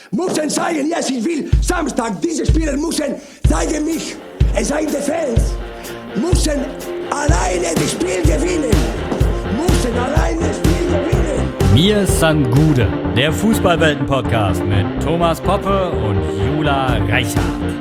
müssen zeigen, yes, ich will Samstag, diese Spieler müssen zeigen mich. Es sind die Fans, müssen alleine das Spiel gewinnen. Müssen alleine das Spiel gewinnen. Mir san Gude, der Fußballwelten-Podcast mit Thomas Poppe und Jula Reichardt.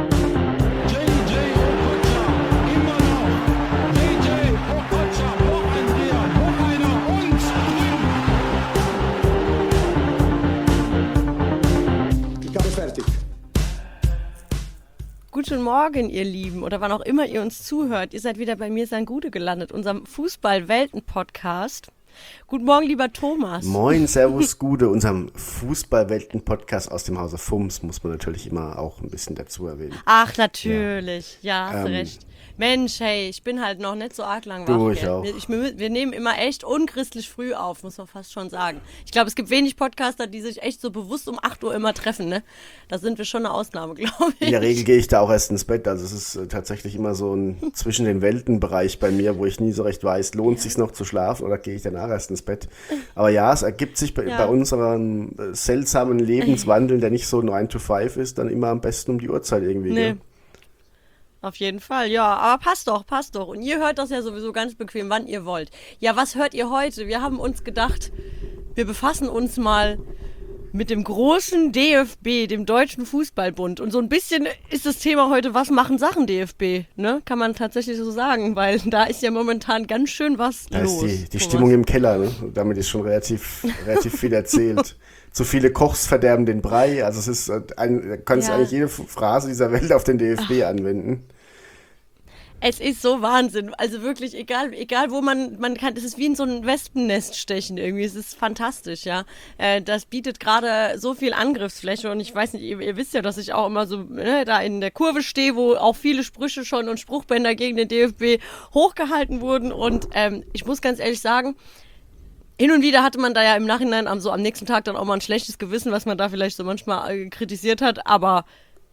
Guten Morgen, ihr Lieben, oder wann auch immer ihr uns zuhört. Ihr seid wieder bei Mir san Gude gelandet, unserem Fußball-Welten-Podcast. Guten Morgen, lieber Thomas. Moin, servus, Gude, unserem Fußball-Welten-Podcast aus dem Hause FUMS, muss man natürlich immer auch ein bisschen dazu erwähnen. Ach, natürlich, ja hast du recht. Mensch, hey, ich bin halt noch nicht so arg lang wach. Ich auch. Wir nehmen immer echt unchristlich früh auf, muss man fast schon sagen. Ich glaube, es gibt wenig Podcaster, die sich echt so bewusst um 8 Uhr immer treffen, ne? Da sind wir schon eine Ausnahme, glaube ich. In der Regel gehe ich da auch erst ins Bett, also es ist tatsächlich immer so ein zwischen den Welten-Bereich bei mir, wo ich nie so recht weiß, lohnt es sich noch zu schlafen oder gehe ich danach erst ins Bett. Aber ja, es ergibt sich bei unserem seltsamen Lebenswandel, der nicht so 9 to 5 ist, dann immer am besten um die Uhrzeit irgendwie. Nee. Gell? Auf jeden Fall, ja, aber passt doch. Und ihr hört das ja sowieso ganz bequem, wann ihr wollt. Ja, was hört ihr heute? Wir haben uns gedacht, wir befassen uns mal mit dem großen DFB, dem Deutschen Fußballbund. Und so ein bisschen ist das Thema heute, was machen Sachen DFB? Ne? Kann man tatsächlich so sagen, weil da ist ja momentan ganz schön was da los. Da ist die Stimmung im Keller, ne? Damit ist schon relativ viel erzählt. Zu viele Kochs verderben den Brei. Also es ist kannst eigentlich jede Phrase dieser Welt auf den DFB anwenden. Es ist so Wahnsinn. Also wirklich, egal wo man kann, es ist wie in so ein Wespennest stechen irgendwie. Es ist fantastisch, ja. Das bietet gerade so viel Angriffsfläche und ich weiß nicht, ihr wisst ja, dass ich auch immer so da in der Kurve stehe, wo auch viele Sprüche schon und Spruchbänder gegen den DFB hochgehalten wurden und ich muss ganz ehrlich sagen, hin und wieder hatte man da ja im Nachhinein am nächsten Tag dann auch mal ein schlechtes Gewissen, was man da vielleicht so manchmal kritisiert hat, aber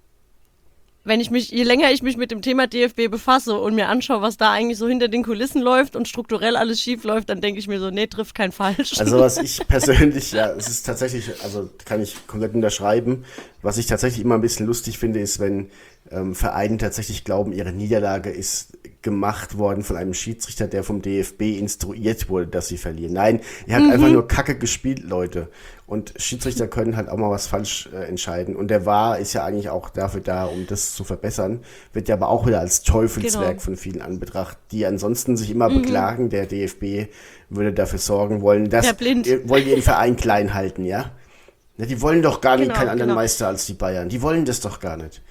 je länger ich mich mit dem Thema DFB befasse und mir anschaue, was da eigentlich so hinter den Kulissen läuft und strukturell alles schief läuft, dann denke ich mir so, nee, trifft kein Falsch. Also was ich persönlich, es ist tatsächlich, also kann ich komplett unterschreiben, was ich tatsächlich immer ein bisschen lustig finde, ist, wenn Vereine tatsächlich glauben, ihre Niederlage ist gemacht worden von einem Schiedsrichter, der vom DFB instruiert wurde, dass sie verlieren. Nein, er hat einfach nur Kacke gespielt, Leute. Und Schiedsrichter können halt auch mal was falsch entscheiden. Und der VAR ist ja eigentlich auch dafür da, um das zu verbessern. Wird ja aber auch wieder als Teufelswerk von vielen anbetracht, die ansonsten sich immer beklagen, der DFB würde dafür sorgen wollen, dass wollen die den Verein klein halten, ja? Ja, die wollen doch gar nicht keinen anderen Meister als die Bayern. Die wollen das doch gar nicht.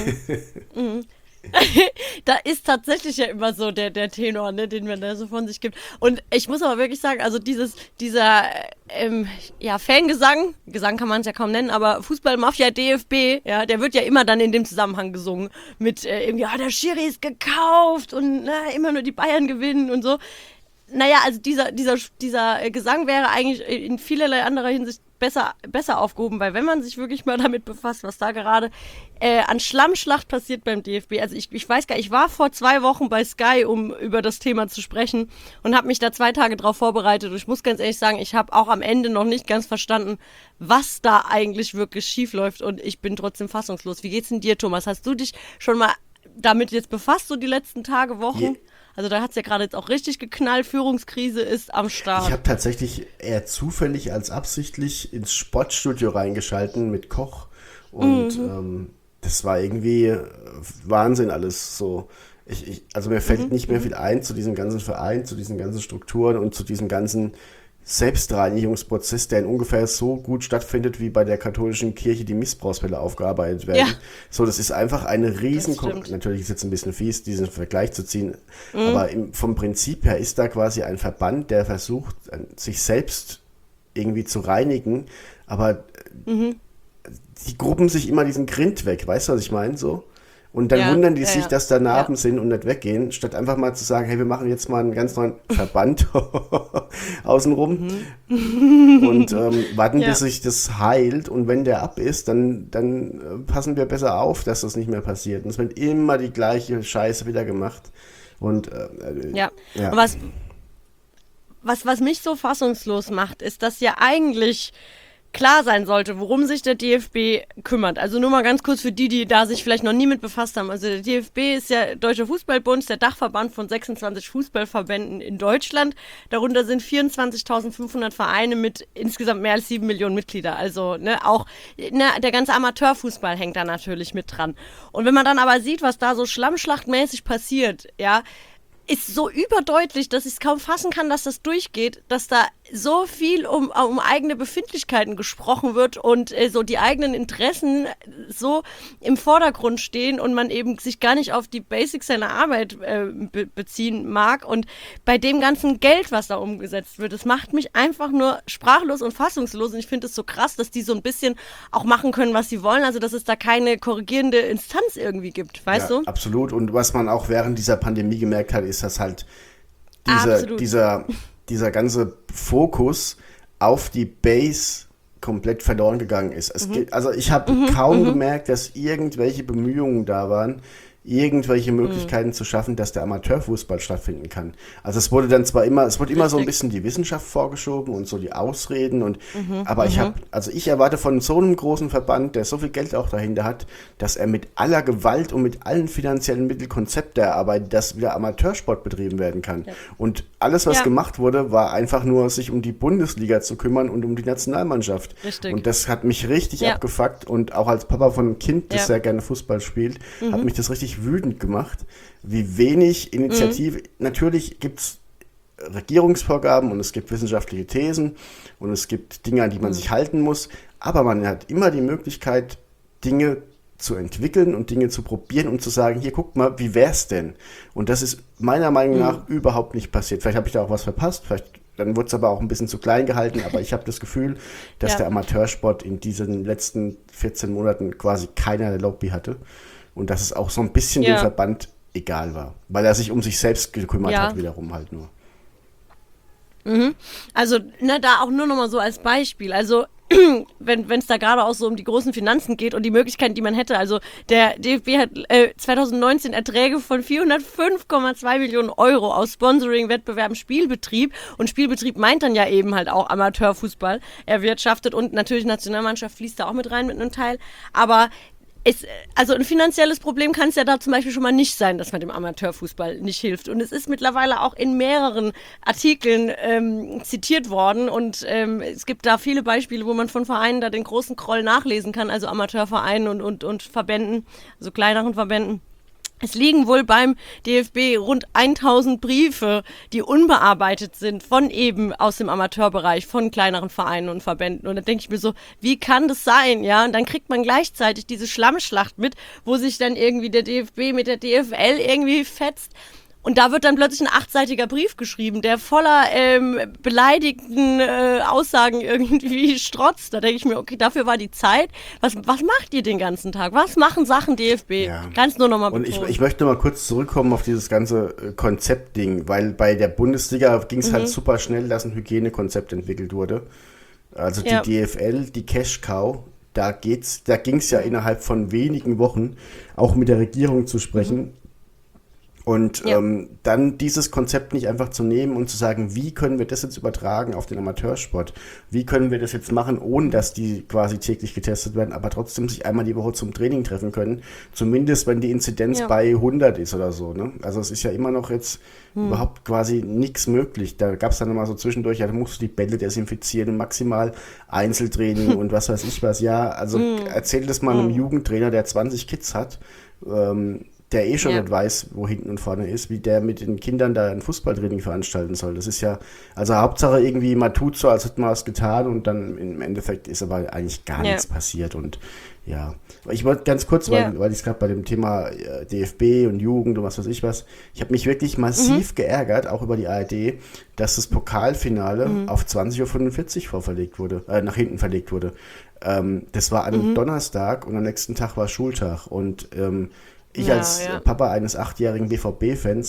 Da ist tatsächlich ja immer so der Tenor, ne, den man da so von sich gibt. Und ich muss aber wirklich sagen, also dieser Fangesang, Gesang kann man es ja kaum nennen, aber Fußballmafia DFB, ja, der wird ja immer dann in dem Zusammenhang gesungen mit irgendwie, der Schiri ist gekauft und immer nur die Bayern gewinnen und so. Naja, also dieser Gesang wäre eigentlich in vielerlei anderer Hinsicht besser aufgehoben, weil wenn man sich wirklich mal damit befasst, was da gerade an Schlammschlacht passiert beim DFB, also ich weiß gar nicht, ich war vor 2 Wochen bei Sky, um über das Thema zu sprechen und habe mich da 2 Tage drauf vorbereitet und ich muss ganz ehrlich sagen, ich habe auch am Ende noch nicht ganz verstanden, was da eigentlich wirklich schief läuft und ich bin trotzdem fassungslos. Wie geht's denn dir, Thomas? Hast du dich schon mal damit jetzt befasst, so die letzten Tage, Wochen? Also da hat es ja gerade jetzt auch richtig geknallt, Führungskrise ist am Start. Ich habe tatsächlich eher zufällig als absichtlich ins Sportstudio reingeschalten mit Koch und das war irgendwie Wahnsinn alles so. Also mir fällt nicht mehr viel ein zu diesem ganzen Verein, zu diesen ganzen Strukturen und zu diesem ganzen Selbstreinigungsprozess, der in ungefähr so gut stattfindet, wie bei der katholischen Kirche die Missbrauchsfälle aufgearbeitet werden. Ja. So, das ist einfach eine riesen... Natürlich ist jetzt ein bisschen fies, diesen Vergleich zu ziehen, aber vom Prinzip her ist da quasi ein Verband, der versucht, sich selbst irgendwie zu reinigen, aber die gruppen sich immer diesen Grind weg, weißt du, was ich meine? So. Und dann wundern die sich, dass da Narben sind und nicht weggehen, statt einfach mal zu sagen, hey, wir machen jetzt mal einen ganz neuen Verband außenrum und warten, bis sich das heilt. Und wenn der ab ist, dann passen wir besser auf, dass das nicht mehr passiert. Und es wird immer die gleiche Scheiße wieder gemacht. Und was mich so fassungslos macht, ist, dass ja eigentlich klar sein sollte, worum sich der DFB kümmert. Also nur mal ganz kurz für die da sich vielleicht noch nie mit befasst haben. Also der DFB ist ja Deutscher Fußballbund, der Dachverband von 26 Fußballverbänden in Deutschland. Darunter sind 24.500 Vereine mit insgesamt mehr als 7 Millionen Mitglieder. Also auch der ganze Amateurfußball hängt da natürlich mit dran. Und wenn man dann aber sieht, was da so schlammschlachtmäßig passiert, ja, ist so überdeutlich, dass ich es kaum fassen kann, dass das durchgeht, dass da so viel um eigene Befindlichkeiten gesprochen wird und so die eigenen Interessen so im Vordergrund stehen und man eben sich gar nicht auf die Basics seiner Arbeit beziehen mag. Und bei dem ganzen Geld, was da umgesetzt wird, das macht mich einfach nur sprachlos und fassungslos. Und ich finde es so krass, dass die so ein bisschen auch machen können, was sie wollen. Also, dass es da keine korrigierende Instanz irgendwie gibt, weißt du? Absolut. Und was man auch während dieser Pandemie gemerkt hat, ist, dass halt dieser ganze Fokus auf die Base komplett verloren gegangen ist. Also ich habe kaum gemerkt, dass irgendwelche Bemühungen da waren, irgendwelche Möglichkeiten zu schaffen, dass der Amateurfußball stattfinden kann. Also es wurde dann es wurde immer so ein bisschen die Wissenschaft vorgeschoben und so die Ausreden aber ich erwarte von so einem großen Verband, der so viel Geld auch dahinter hat, dass er mit aller Gewalt und mit allen finanziellen Mitteln Konzepte erarbeitet, dass wieder Amateursport betrieben werden kann. Ja. Und alles, was gemacht wurde, war einfach nur, sich um die Bundesliga zu kümmern und um die Nationalmannschaft. Richtig. Und das hat mich richtig abgefuckt und auch als Papa von einem Kind, das sehr gerne Fußball spielt, hat mich das richtig wütend gemacht, wie wenig Initiative. Natürlich gibt es Regierungsvorgaben und es gibt wissenschaftliche Thesen und es gibt Dinge, an die man sich halten muss, aber man hat immer die Möglichkeit, Dinge zu entwickeln und Dinge zu probieren und zu sagen, hier, guck mal, wie wär's denn? Und das ist meiner Meinung nach überhaupt nicht passiert. Vielleicht habe ich da auch was verpasst, dann wurde es aber auch ein bisschen zu klein gehalten, aber ich habe das Gefühl, dass der Amateursport in diesen letzten 14 Monaten quasi keinerlei Lobby hatte. Und dass es auch so ein bisschen dem Verband egal war. Weil er sich um sich selbst gekümmert hat, wiederum halt nur. Also, da auch nur noch mal so als Beispiel. Also, wenn es da gerade auch so um die großen Finanzen geht und die Möglichkeiten, die man hätte. Also, der DFB hat 2019 Erträge von 405,2 Millionen Euro aus Sponsoring, Wettbewerben, Spielbetrieb. Und Spielbetrieb meint dann ja eben halt auch Amateurfußball erwirtschaftet. Und natürlich Nationalmannschaft fließt da auch mit rein mit einem Teil. Aber also ein finanzielles Problem kann es ja da zum Beispiel schon mal nicht sein, dass man dem Amateurfußball nicht hilft. Und es ist mittlerweile auch in mehreren Artikeln zitiert worden. Und es gibt da viele Beispiele, wo man von Vereinen da den großen Groll nachlesen kann, also Amateurvereinen und Verbänden, also kleineren Verbänden. Es liegen wohl beim DFB rund 1000 Briefe, die unbearbeitet sind von eben aus dem Amateurbereich, von kleineren Vereinen und Verbänden. Und da denke ich mir so, wie kann das sein? Ja, und dann kriegt man gleichzeitig diese Schlammschlacht mit, wo sich dann irgendwie der DFB mit der DFL irgendwie fetzt. Und da wird dann plötzlich ein 8-seitiger Brief geschrieben, der voller beleidigten Aussagen irgendwie strotzt. Da denke ich mir, okay, dafür war die Zeit. Was macht ihr den ganzen Tag? Was machen Sachen DFB? Ja. Kannst nur noch mal betonen. Und ich möchte noch mal kurz zurückkommen auf dieses ganze Konzeptding, weil bei der Bundesliga ging es halt super schnell, dass ein Hygienekonzept entwickelt wurde. Also die DFL, die Cash Cow, da ging es ja innerhalb von wenigen Wochen auch mit der Regierung zu sprechen. Und dann dieses Konzept nicht einfach zu nehmen und zu sagen, wie können wir das jetzt übertragen auf den Amateursport? Wie können wir das jetzt machen, ohne dass die quasi täglich getestet werden, aber trotzdem sich einmal die Woche zum Training treffen können? Zumindest, wenn die Inzidenz bei 100 ist oder so. Ne? Also es ist ja immer noch jetzt überhaupt quasi nichts möglich. Da gab es dann immer so zwischendurch, da musst du die Bälle desinfizieren, maximal Einzeltraining und was weiß ich was. Ja, also erzähl das mal einem Jugendtrainer, der 20 Kids hat, der schon nicht weiß, wo hinten und vorne ist, wie der mit den Kindern da ein Fußballtraining veranstalten soll. Das ist ja, also Hauptsache irgendwie, man tut so, als hätte man was getan und dann im Endeffekt ist aber eigentlich gar nichts passiert und ja. Ich wollte ganz kurz, weil ich es gerade bei dem Thema DFB und Jugend und was weiß ich was, ich habe mich wirklich massiv geärgert, auch über die ARD, dass das Pokalfinale auf 20.45 Uhr nach hinten verlegt wurde. Das war an Donnerstag und am nächsten Tag war Schultag und ich als Papa eines 8-jährigen BVB-Fans,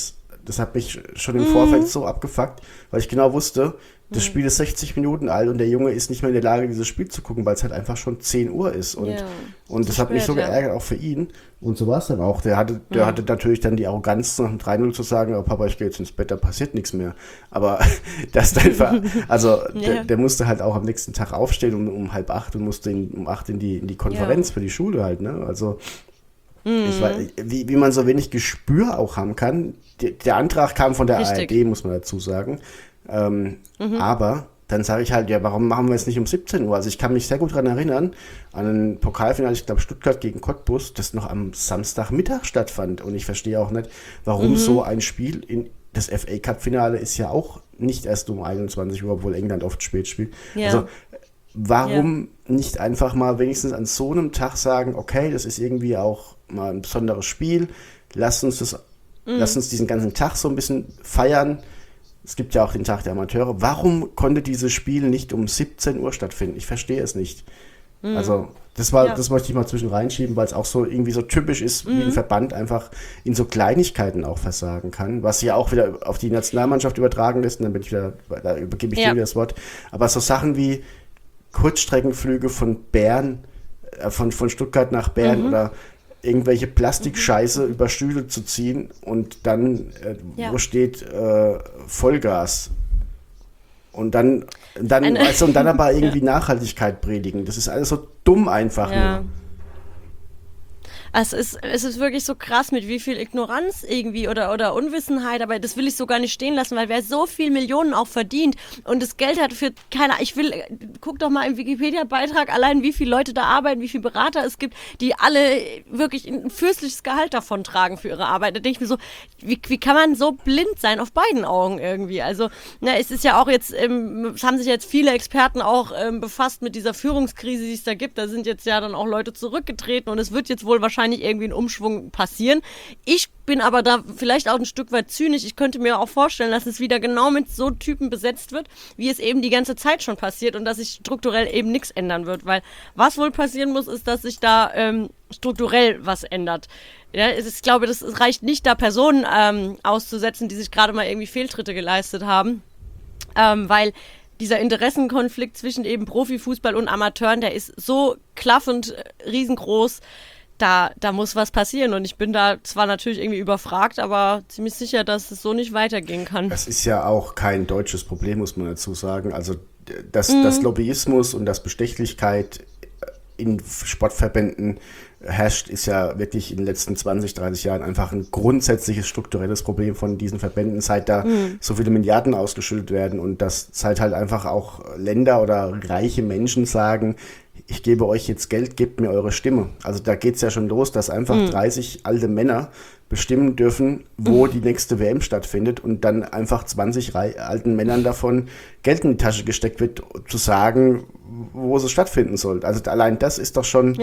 das hat mich schon im Vorfeld so abgefuckt, weil ich genau wusste, das Spiel ist 60 Minuten alt und der Junge ist nicht mehr in der Lage, dieses Spiel zu gucken, weil es halt einfach schon 10 Uhr ist. Und das hat mich so geärgert, auch für ihn. Und so war es dann auch. Der hatte natürlich dann die Arroganz, nach dem 3-0 zu sagen, oh Papa, ich gehe jetzt ins Bett, da passiert nichts mehr. Aber das ist einfach, also der musste halt auch am nächsten Tag aufstehen um 7:30 und musste um 8 in die Konferenz für die Schule halt, ne? Also ich weiß, wie man so wenig Gespür auch haben kann. Der Antrag kam von der ARD, muss man dazu sagen. Aber dann sage ich halt, ja, warum machen wir es nicht um 17 Uhr? Also ich kann mich sehr gut daran erinnern, an ein Pokalfinale, ich glaube Stuttgart gegen Cottbus, das noch am Samstagmittag stattfand. Und ich verstehe auch nicht, warum so ein Spiel das FA-Cup-Finale ist ja auch nicht erst um 21 Uhr, obwohl England oft spät spielt. Ja. Also warum nicht einfach mal wenigstens an so einem Tag sagen, okay, das ist irgendwie auch mal ein besonderes Spiel, lasst uns diesen ganzen Tag so ein bisschen feiern. Es gibt ja auch den Tag der Amateure. Warum konnte dieses Spiel nicht um 17 Uhr stattfinden? Ich verstehe es nicht. Also, das möchte ich mal zwischen reinschieben, weil es auch so irgendwie so typisch ist, wie ein Verband einfach in so Kleinigkeiten auch versagen kann, was ja auch wieder auf die Nationalmannschaft übertragen lässt, und da übergebe ich dir wieder das Wort. Aber so Sachen wie Kurzstreckenflüge von Bern, von Stuttgart nach Bern oder irgendwelche Plastikscheiße über Stühle zu ziehen und dann, wo steht Vollgas. Und dann aber irgendwie Nachhaltigkeit predigen. Das ist alles so dumm einfach nur. Es ist wirklich so krass, mit wie viel Ignoranz irgendwie oder Unwissenheit, aber das will ich so gar nicht stehen lassen, weil wer so viel Millionen auch verdient und das Geld hat für guck doch mal im Wikipedia-Beitrag allein, wie viele Leute da arbeiten, wie viele Berater es gibt, die alle wirklich ein fürstliches Gehalt davon tragen für ihre Arbeit. Da denke ich mir so, wie kann man so blind sein auf beiden Augen irgendwie? Also, es ist ja auch jetzt, es haben sich jetzt viele Experten auch befasst mit dieser Führungskrise, die es da gibt. Da sind jetzt ja dann auch Leute zurückgetreten und es wird jetzt wohl wahrscheinlich irgendwie ein Umschwung passieren. Ich bin aber da vielleicht auch ein Stück weit zynisch. Ich könnte mir auch vorstellen, dass es wieder genau mit so Typen besetzt wird, wie es eben die ganze Zeit schon passiert und dass sich strukturell eben nichts ändern wird. Weil was wohl passieren muss, ist, dass sich da strukturell was ändert. Ja, ich glaube, das reicht nicht, da Personen auszusetzen, die sich gerade mal irgendwie Fehltritte geleistet haben, weil dieser Interessenkonflikt zwischen eben Profifußball und Amateuren, der ist so klaffend riesengroß. Da muss was passieren und ich bin da zwar natürlich irgendwie überfragt, aber ziemlich sicher, dass es so nicht weitergehen kann. Das ist ja auch kein deutsches Problem, muss man dazu sagen. Also dass Lobbyismus und dass Bestechlichkeit in Sportverbänden herrscht, ist ja wirklich in den letzten 20, 30 Jahren einfach ein grundsätzliches strukturelles Problem von diesen Verbänden, seit da so viele Milliarden ausgeschüttet werden und dass seit halt einfach auch Länder oder reiche Menschen sagen, ich gebe euch jetzt Geld, gebt mir eure Stimme. Also da geht's ja schon los, dass einfach 30 alte Männer bestimmen dürfen, wo die nächste WM stattfindet und dann einfach 20 alten Männern davon Geld in die Tasche gesteckt wird, zu sagen, wo sie stattfinden soll. Also allein das ist doch schon,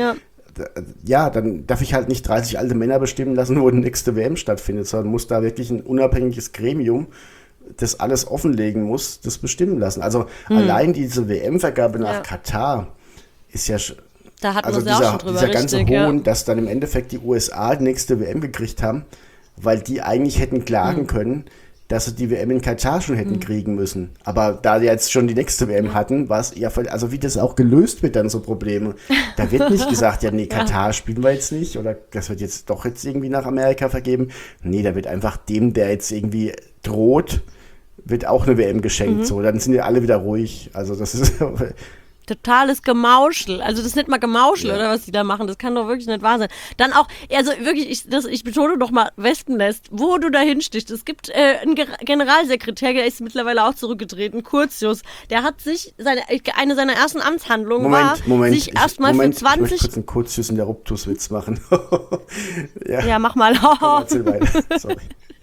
dann darf ich halt nicht 30 alte Männer bestimmen lassen, wo die nächste WM stattfindet, sondern muss da wirklich ein unabhängiges Gremium, das alles offenlegen muss, das bestimmen lassen. Also allein diese WM-Vergabe nach Katar ist ja, da hatten wir es ja auch schon drüber, dieser ganze Hohn, dass dann im Endeffekt die USA die nächste WM gekriegt haben, weil die eigentlich hätten klagen können, dass sie die WM in Katar schon hätten kriegen müssen. Aber da die jetzt schon die nächste WM hatten, war es ja voll, also wie das auch gelöst wird, dann so Probleme. Da wird nicht gesagt, ja nee, Katar spielen wir jetzt nicht oder das wird jetzt doch jetzt irgendwie nach Amerika vergeben. Nee, da wird einfach dem, der jetzt irgendwie droht, wird auch eine WM geschenkt. So, dann sind ja alle wieder ruhig. Also das ist totales Gemauschel. Also das ist nicht mal Gemauschel, oder was die da machen. Das kann doch wirklich nicht wahr sein. Dann auch, also wirklich, ich betone doch mal Wespennest, wo du da hinstichst. Es gibt einen Generalsekretär, der ist mittlerweile auch zurückgetreten, Curtius. Der hat sich, eine seiner ersten Amtshandlungen sich erstmal für 20... Ich möchte kurz einen Curtius in der Ruptuswitz machen. Ja, mach mal. Erzähl weiter. Sorry.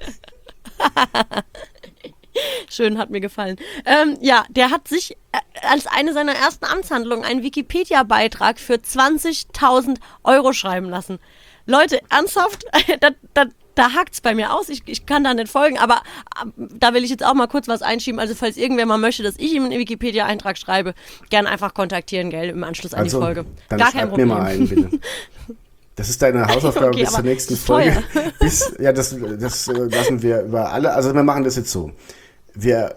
Schön, hat mir gefallen. Der hat sich als eine seiner ersten Amtshandlungen einen Wikipedia-Beitrag für 20.000 € schreiben lassen. Leute, ernsthaft, da hakt's bei mir aus. Ich kann da nicht folgen, aber da will ich jetzt auch mal kurz was einschieben. Also falls irgendwer mal möchte, dass ich ihm einen Wikipedia-Eintrag schreibe, gern einfach kontaktieren, gell, im Anschluss an die Folge. Dann gar kein Problem. Mir mal einen, bitte. Das ist deine Hausaufgabe Okay, bis zur aber nächsten ist Folge. teuer. Das lassen wir über alle. Also wir machen das jetzt so. Wir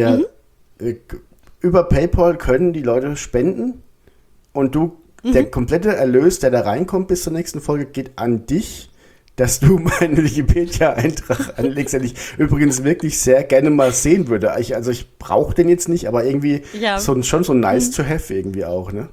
über PayPal können die Leute spenden und der komplette Erlös, der da reinkommt bis zur nächsten Folge, geht an dich, dass du meinen Wikipedia-Eintrag anlegst, den ich übrigens wirklich sehr gerne mal sehen würde. Ich brauche den jetzt nicht, aber irgendwie schon so nice to have irgendwie auch, ne?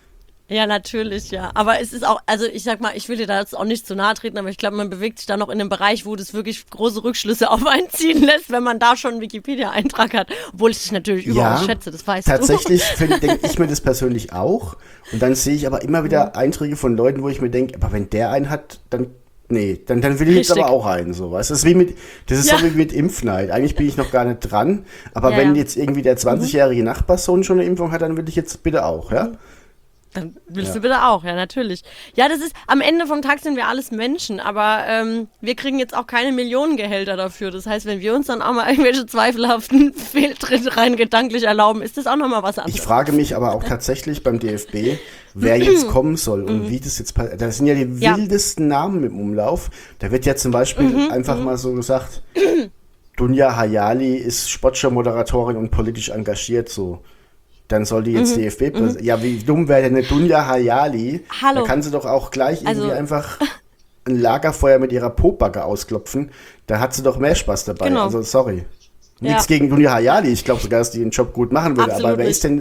Ja, natürlich, ja. Aber es ist auch, also ich sag mal, ich will dir da jetzt auch nicht zu nahe treten, aber ich glaube, man bewegt sich da noch in einem Bereich, wo das wirklich große Rückschlüsse auf einen ziehen lässt, wenn man da schon einen Wikipedia-Eintrag hat. Obwohl ich dich natürlich überaus schätze, das weißt tatsächlich denke ich mir das persönlich auch. Und dann sehe ich aber immer wieder Einträge von Leuten, wo ich mir denke, aber wenn der einen hat, dann will ich jetzt aber auch einen, so, weißt du? Das ist so wie mit Impfneid. Eigentlich bin ich noch gar nicht dran, aber wenn jetzt irgendwie der 20-jährige Nachbarssohn schon eine Impfung hat, dann will ich jetzt bitte auch, ja? Dann willst du bitte auch, ja, natürlich. Ja, das ist, am Ende vom Tag sind wir alles Menschen, aber wir kriegen jetzt auch keine Millionengehälter dafür. Das heißt, wenn wir uns dann auch mal irgendwelche zweifelhaften Fehltritte rein gedanklich erlauben, ist das auch nochmal was anderes. Ich frage mich aber auch tatsächlich beim DFB, wer jetzt kommen soll und wie das jetzt passiert. Da sind ja die wildesten Namen im Umlauf. Da wird ja zum Beispiel einfach mal so gesagt, Dunja Hayali ist Sportschau-Moderatorin und politisch engagiert, so. Dann soll die jetzt DFB Ja, wie dumm wäre denn eine Dunja Hayali? Hallo. Da kann sie doch auch gleich irgendwie einfach ein Lagerfeuer mit ihrer Popbacke ausklopfen. Da hat sie doch mehr Spaß dabei. Genau. Also, sorry. Nichts gegen Dunja Hayali. Ich glaube sogar, dass die den Job gut machen würde. Absolut aber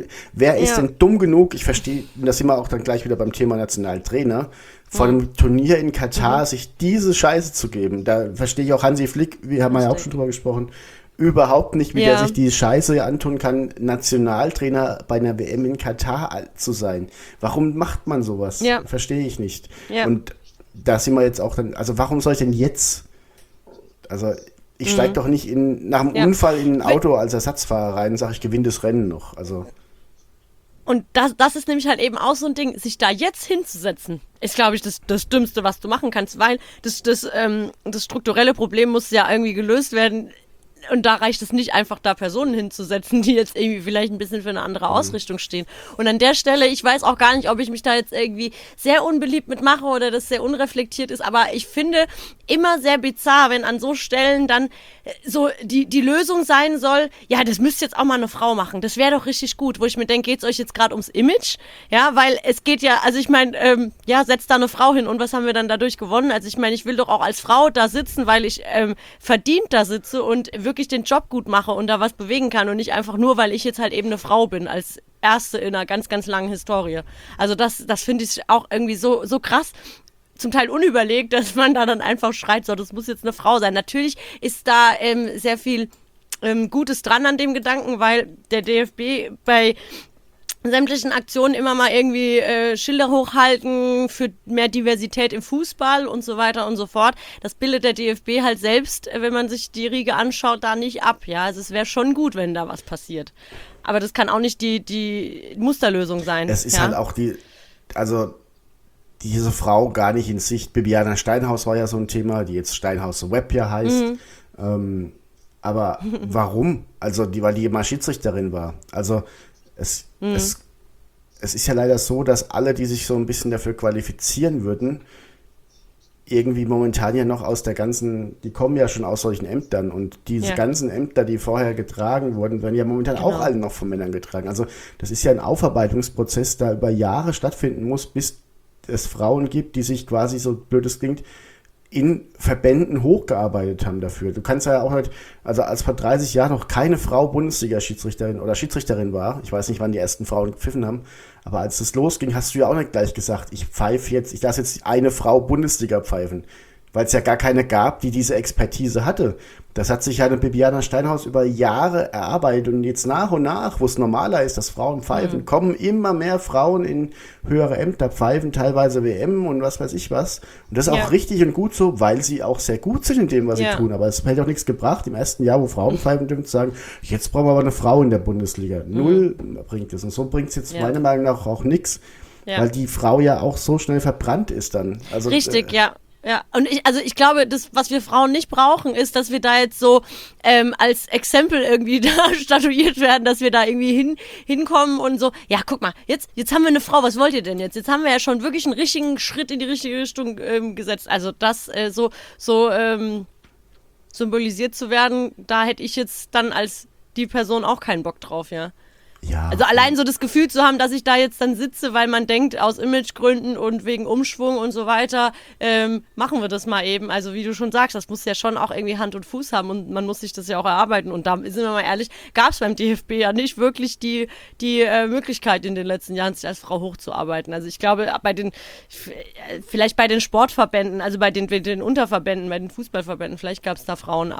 wer ist denn dumm genug? Ich verstehe, da sind wir auch dann gleich wieder beim Thema Nationaltrainer, vor einem Turnier in Katar sich diese Scheiße zu geben. Da verstehe ich auch Hansi Flick, wir haben ja auch schon drüber gesprochen, überhaupt nicht, wie der sich die Scheiße antun kann, Nationaltrainer bei einer WM in Katar zu sein. Warum macht man sowas? Ja. Verstehe ich nicht. Ja. Und da sind wir jetzt auch dann, also warum soll ich denn jetzt? Also ich steige doch nicht nach einem Unfall in ein Auto als Ersatzfahrer rein und sage, ich gewinne das Rennen noch. Also Und das ist nämlich halt eben auch so ein Ding, sich da jetzt hinzusetzen, ist, glaube ich, das Dümmste, was du machen kannst, weil das strukturelle Problem muss ja irgendwie gelöst werden. Und da reicht es nicht, einfach da Personen hinzusetzen, die jetzt irgendwie vielleicht ein bisschen für eine andere Ausrichtung stehen. Und an der Stelle, ich weiß auch gar nicht, ob ich mich da jetzt irgendwie sehr unbeliebt mitmache oder das sehr unreflektiert ist, aber ich finde immer sehr bizarr, wenn an so Stellen dann so die Lösung sein soll, ja, das müsste jetzt auch mal eine Frau machen. Das wäre doch richtig gut, wo ich mir denke, geht's euch jetzt gerade ums Image? Ja, weil es geht ja, also ich meine, setzt da eine Frau hin und was haben wir dann dadurch gewonnen? Also ich meine, ich will doch auch als Frau da sitzen, weil ich verdient da sitze und wirklich den Job gut mache und da was bewegen kann und nicht einfach nur, weil ich jetzt halt eben eine Frau bin, als Erste in einer ganz, ganz langen Historie. Also das finde ich auch irgendwie so krass, zum Teil unüberlegt, dass man da dann einfach schreit, so, das muss jetzt eine Frau sein. Natürlich ist da sehr viel Gutes dran an dem Gedanken, weil der DFB bei sämtlichen Aktionen immer mal irgendwie Schilder hochhalten für mehr Diversität im Fußball und so weiter und so fort. Das bildet der DFB halt selbst, wenn man sich die Riege anschaut, da nicht ab. Ja, also es wäre schon gut, wenn da was passiert. Aber das kann auch nicht die Musterlösung sein. Es ist halt auch diese Frau gar nicht in Sicht. Bibiana Steinhaus war ja so ein Thema, die jetzt Steinhaus Web ja heißt. Aber warum? Also weil die mal Schiedsrichterin war. Also es ist ja leider so, dass alle, die sich so ein bisschen dafür qualifizieren würden, irgendwie momentan ja noch aus die kommen ja schon aus solchen Ämtern und diese ganzen Ämter, die vorher getragen wurden, werden ja momentan auch alle noch von Männern getragen. Also das ist ja ein Aufarbeitungsprozess, der über Jahre stattfinden muss, bis es Frauen gibt, die sich quasi, so blöd es klingt, in Verbänden hochgearbeitet haben dafür. Du kannst ja auch nicht, also als vor 30 Jahren noch keine Frau Bundesliga-Schiedsrichterin oder Schiedsrichterin war, ich weiß nicht, wann die ersten Frauen gepfiffen haben, aber als das losging, hast du ja auch nicht gleich gesagt, ich lasse jetzt eine Frau Bundesliga pfeifen, weil es ja gar keine gab, die diese Expertise hatte. Das hat sich ja eine Bibiana Steinhaus über Jahre erarbeitet und jetzt nach und nach, wo es normaler ist, dass Frauen pfeifen, kommen immer mehr Frauen in höhere Ämter pfeifen, teilweise WM und was weiß ich was. Und das ist auch richtig und gut so, weil sie auch sehr gut sind in dem, was sie tun. Aber es hätte auch nichts gebracht, im ersten Jahr, wo Frauen pfeifen dürfen, zu sagen, jetzt brauchen wir aber eine Frau in der Bundesliga. Null bringt es. Und so bringt es jetzt meiner Meinung nach auch nichts, weil die Frau ja auch so schnell verbrannt ist dann. Also, richtig, ja. Ja, und ich glaube, das, was wir Frauen nicht brauchen, ist, dass wir da jetzt so als Exempel irgendwie da statuiert werden, dass wir da irgendwie hinkommen und so, ja, guck mal, jetzt haben wir eine Frau, was wollt ihr denn jetzt? Jetzt haben wir ja schon wirklich einen richtigen Schritt in die richtige Richtung gesetzt. Also das so symbolisiert zu werden, da hätte ich jetzt dann als die Person auch keinen Bock drauf, ja. Ja. Also allein so das Gefühl zu haben, dass ich da jetzt dann sitze, weil man denkt, aus Imagegründen und wegen Umschwung und so weiter, machen wir das mal eben. Also wie du schon sagst, das muss ja schon auch irgendwie Hand und Fuß haben und man muss sich das ja auch erarbeiten. Und da, sind wir mal ehrlich, gab es beim DFB ja nicht wirklich die Möglichkeit in den letzten Jahren, sich als Frau hochzuarbeiten. Also ich glaube, vielleicht bei den Sportverbänden, also bei den Unterverbänden, bei den Fußballverbänden, vielleicht gab es da Frauen,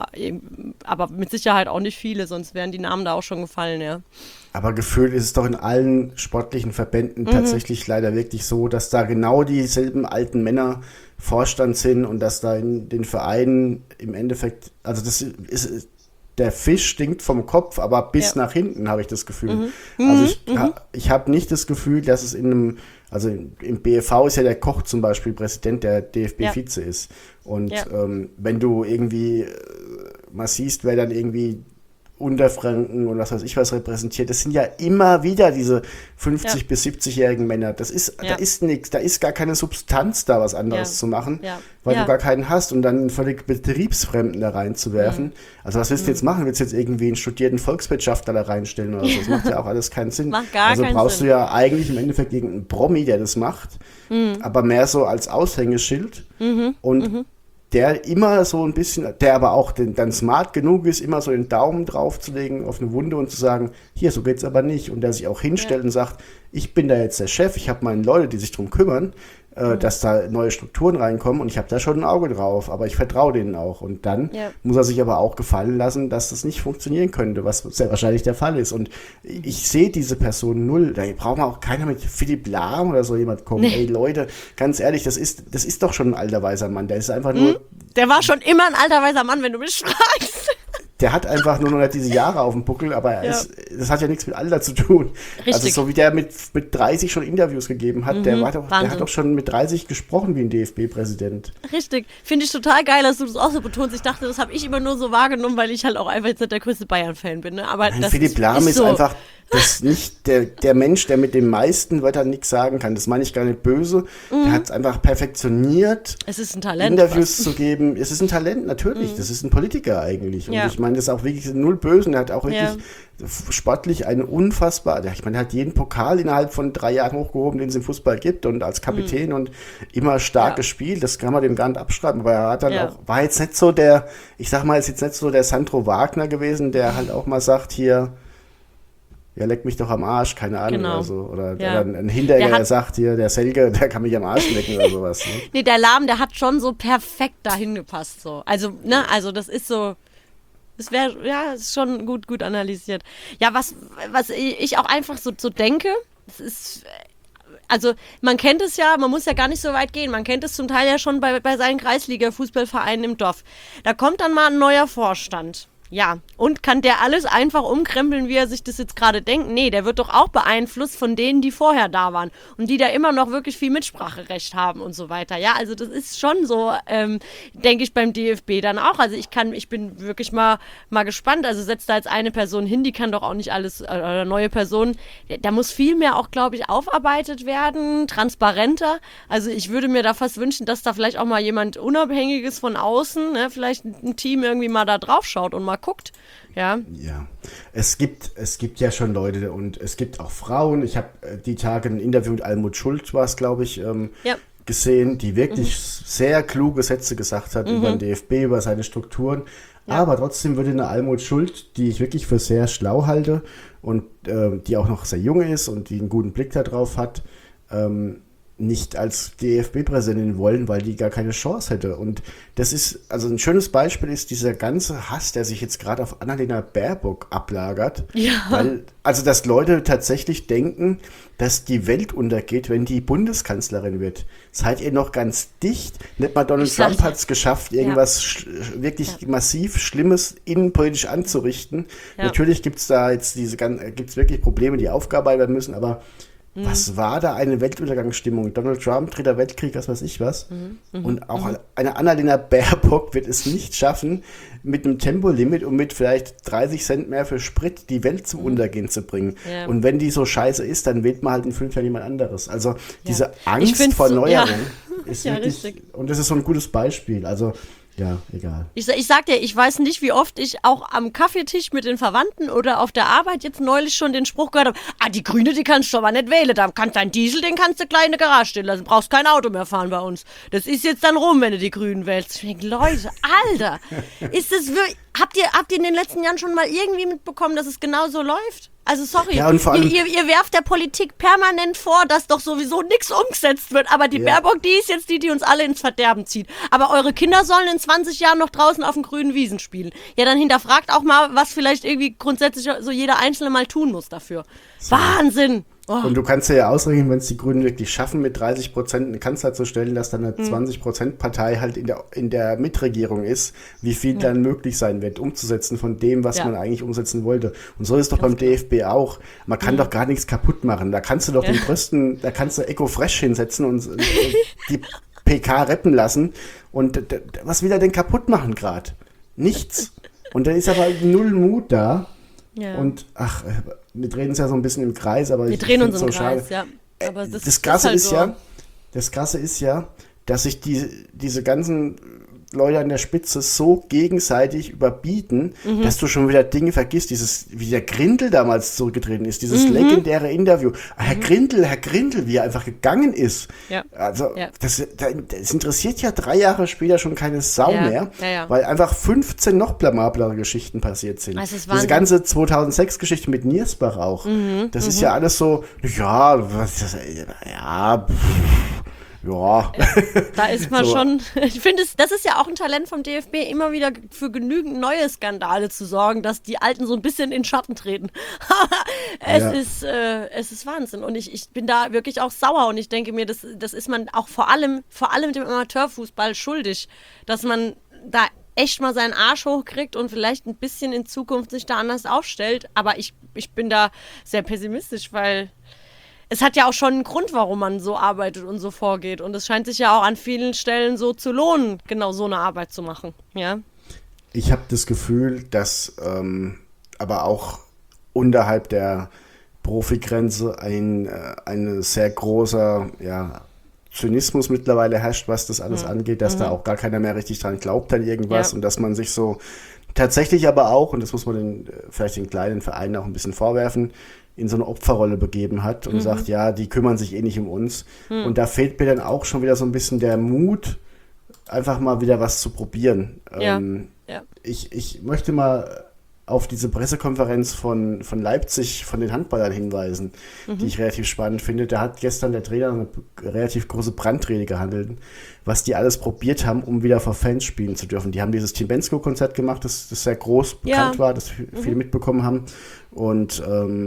aber mit Sicherheit auch nicht viele, sonst wären die Namen da auch schon gefallen, ja. Aber gefühlt ist es doch in allen sportlichen Verbänden tatsächlich leider wirklich so, dass da genau dieselben alten Männer Vorstand sind und dass da in den Vereinen im Endeffekt, also das ist, der Fisch stinkt vom Kopf, aber bis nach hinten habe ich das Gefühl. Also ich habe nicht das Gefühl, dass es also im BFV ist ja der Koch zum Beispiel Präsident, der DFB-Vize ist. Und wenn du irgendwie mal siehst, wer dann irgendwie Unterfranken und was weiß ich was repräsentiert, das sind ja immer wieder diese 50- bis 70-jährigen Männer. Da ist nichts, da ist gar keine Substanz da, was anderes zu machen, weil du gar keinen hast und dann einen völlig Betriebsfremden da reinzuwerfen. Also was willst du jetzt machen? Willst du jetzt irgendwie einen studierten Volkswirtschaftler da reinstellen oder so? Das macht ja auch alles keinen Sinn. Macht gar also keinen brauchst Sinn. du ja eigentlich im Endeffekt irgendeinen Promi, der das macht, aber mehr so als Aushängeschild und der immer so ein bisschen, der aber auch dann smart genug ist, immer so den Daumen draufzulegen auf eine Wunde und zu sagen, hier, so geht's aber nicht. Und der sich auch hinstellt und sagt, ich bin da jetzt der Chef, ich habe meine Leute, die sich drum kümmern, dass da neue Strukturen reinkommen und ich habe da schon ein Auge drauf, aber ich vertraue denen auch. Und dann muss er sich aber auch gefallen lassen, dass das nicht funktionieren könnte, was sehr wahrscheinlich der Fall ist. Und ich sehe diese Person null. Da braucht man auch keiner mit Philipp Lahm oder so jemand kommen. Ey Leute, ganz ehrlich, das ist doch schon ein alter weißer Mann. Der ist einfach nur... Der war schon immer ein alter weißer Mann, wenn du mich fragst. Der hat einfach nur noch nicht diese Jahre auf dem Buckel, aber das hat ja nichts mit Alter zu tun. Richtig. Also so wie der mit 30 schon Interviews gegeben hat, der hat doch schon mit 30 gesprochen wie ein DFB-Präsident. Richtig. Finde ich total geil, dass du das auch so betonst. Ich dachte, das habe ich immer nur so wahrgenommen, weil ich halt auch einfach jetzt nicht der größte Bayern-Fan bin. Ne? Aber das Philipp Lahm ist so. einfach nicht der Mensch, der mit den meisten Wörtern nichts sagen kann. Das meine ich gar nicht böse. Der hat es einfach perfektioniert, Es ist ein Talent. Interviews zu geben. Es ist ein Talent, natürlich. Das ist ein Politiker eigentlich. Und ich meine, das ist auch wirklich null böse. Und er hat auch wirklich sportlich eine unfassbar, ich meine, er hat jeden Pokal innerhalb von 3 Jahren hochgehoben, den es im Fußball gibt und als Kapitän und immer stark gespielt. Das kann man dem gar nicht abschreiben. Aber er hat dann auch, war jetzt nicht so ich sag mal, ist jetzt nicht so der Sandro Wagner gewesen, der halt auch mal sagt, hier, ja, leck mich doch am Arsch, keine Ahnung oder so. Oder dann ein Hinterher, der sagt hier, der Selke, der kann mich am Arsch lecken oder sowas. Ne? Nee, der Lahm, der hat schon so perfekt dahin gepasst. So. Also, also das ist so, es wäre, ist schon gut analysiert. Ja, was ich auch einfach so denke, das ist, also man kennt es ja, man muss ja gar nicht so weit gehen, man kennt es zum Teil ja schon bei seinen Kreisliga-Fußballvereinen im Dorf. Da kommt dann mal ein neuer Vorstand. Ja, und kann der alles einfach umkrempeln, wie er sich das jetzt gerade denkt? Nee, der wird doch auch beeinflusst von denen, die vorher da waren und die da immer noch wirklich viel Mitspracherecht haben und so weiter. Ja, also das ist schon so, denke ich, beim DFB dann auch. Also ich bin wirklich mal gespannt. Also setzt da jetzt eine Person hin, die kann doch auch nicht alles, oder neue Person. Da muss viel mehr auch, glaube ich, aufarbeitet werden, transparenter. Also ich würde mir da fast wünschen, dass da vielleicht auch mal jemand Unabhängiges von außen, ne, vielleicht ein Team irgendwie mal da drauf schaut und mal guckt, ja. Ja, es gibt ja schon Leute und es gibt auch Frauen. Ich habe die Tage ein Interview mit Almut Schuld, war es, glaube ich, gesehen, die wirklich sehr kluge Sätze gesagt hat über den DFB, über seine Strukturen. Ja. Aber trotzdem würde eine Almut Schuld, die ich wirklich für sehr schlau halte und die auch noch sehr jung ist und die einen guten Blick darauf hat, nicht als DFB-Präsidentin wollen, weil die gar keine Chance hätte. Und das ist, also ein schönes Beispiel ist dieser ganze Hass, der sich jetzt gerade auf Annalena Baerbock ablagert. Ja. Weil, also dass Leute tatsächlich denken, dass die Welt untergeht, wenn die Bundeskanzlerin wird. Seid ihr noch ganz dicht? Nicht mal Donald Trump hat es geschafft, irgendwas wirklich massiv Schlimmes innenpolitisch anzurichten. Ja. Natürlich gibt es da jetzt gibt's wirklich Probleme, die aufgearbeitet werden müssen, aber Was war da eine Weltuntergangsstimmung? Donald Trump, Dritter Weltkrieg, was weiß ich was. Und auch eine Annalena Baerbock wird es nicht schaffen, mit einem Tempolimit und mit vielleicht 30 Cent mehr für Sprit die Welt zum Untergehen zu bringen. Ja. Und wenn die so scheiße ist, dann wählt man halt in 5 Jahren jemand anderes. Also diese Angst find's vor so- Neuerung ja. ist Ja, wirklich, richtig. und das ist so ein gutes Beispiel. Also, ja, egal. Ich sag dir, ich weiß nicht, wie oft ich auch am Kaffeetisch mit den Verwandten oder auf der Arbeit jetzt neulich schon den Spruch gehört habe, die Grüne, die kannst du aber nicht wählen, da kannst dein Diesel, den kannst du gleich in der Garage stellen lassen, brauchst kein Auto mehr fahren bei uns. Das ist jetzt dann rum, wenn du die Grünen wählst. Ich denke, Leute, Alter, ist das wirklich, habt ihr in den letzten Jahren schon mal irgendwie mitbekommen, dass es genau so läuft? Also sorry, Ja, und vor allem- ihr werft der Politik permanent vor, dass doch sowieso nichts umgesetzt wird. Aber die Baerbock, die ist jetzt die uns alle ins Verderben zieht. Aber eure Kinder sollen in 20 Jahren noch draußen auf den grünen Wiesen spielen. Ja, dann hinterfragt auch mal, was vielleicht irgendwie grundsätzlich so jeder Einzelne mal tun muss dafür. Wahnsinn! Oh. Und du kannst ja ausrechnen, wenn es die Grünen wirklich schaffen, mit 30% einen Kanzler zu stellen, dass dann eine 20%-Partei halt in der Mitregierung ist, wie viel dann möglich sein wird, umzusetzen von dem, was man eigentlich umsetzen wollte. Und so ist es doch beim DFB auch. Man kann doch gar nichts kaputt machen. Da kannst du doch da kannst du Echo Fresh hinsetzen und die PK reppen lassen. Und was will er denn kaputt machen gerade? Nichts. Und dann ist aber null Mut da. Ja. Und wir drehen uns ja so ein bisschen im Kreis, aber Wir ich drehen find's uns im so Kreis, schade. ja. Aber Das Krasse halt ist so. das Krasse ist ja, dass sich diese ganzen Leute an der Spitze so gegenseitig überbieten, dass du schon wieder Dinge vergisst. Wie der Grindel damals zurückgetreten ist, dieses legendäre Interview. Herr Grindel, wie er einfach gegangen ist. Ja. Also, Ja. das interessiert ja 3 Jahre später schon keine Sau Ja. mehr, Ja. weil einfach 15 noch blamablere Geschichten passiert sind. Das ist Diese Wahnsinn. ganze 2006-Geschichte mit Niersbach auch. Das ist ja alles so, ja, Da ist man So. schon, ich finde, das ist ja auch ein Talent vom DFB, immer wieder für genügend neue Skandale zu sorgen, dass die Alten so ein bisschen in Schatten treten. Es ist Wahnsinn und ich bin da wirklich auch sauer und ich denke mir, das ist man auch vor allem dem Amateurfußball schuldig, dass man da echt mal seinen Arsch hochkriegt und vielleicht ein bisschen in Zukunft sich da anders aufstellt, aber ich bin da sehr pessimistisch, weil es hat ja auch schon einen Grund, warum man so arbeitet und so vorgeht. Und es scheint sich ja auch an vielen Stellen so zu lohnen, genau so eine Arbeit zu machen. Ja. Ich habe das Gefühl, dass aber auch unterhalb der Profigrenze ein sehr großer Zynismus mittlerweile herrscht, was das alles angeht, dass da auch gar keiner mehr richtig dran glaubt an irgendwas und dass man sich so tatsächlich aber auch, und das muss man vielleicht den kleinen Vereinen auch ein bisschen vorwerfen, in so eine Opferrolle begeben hat und sagt, ja, die kümmern sich eh nicht um uns. Und da fehlt mir dann auch schon wieder so ein bisschen der Mut, einfach mal wieder was zu probieren. Ja. Ich möchte mal auf diese Pressekonferenz von Leipzig von den Handballern hinweisen, die ich relativ spannend finde. Da hat gestern der Trainer eine relativ große Brandrede gehalten, was die alles probiert haben, um wieder vor Fans spielen zu dürfen. Die haben dieses Team Bensko-Konzert gemacht, das sehr groß bekannt war, das viele mitbekommen haben und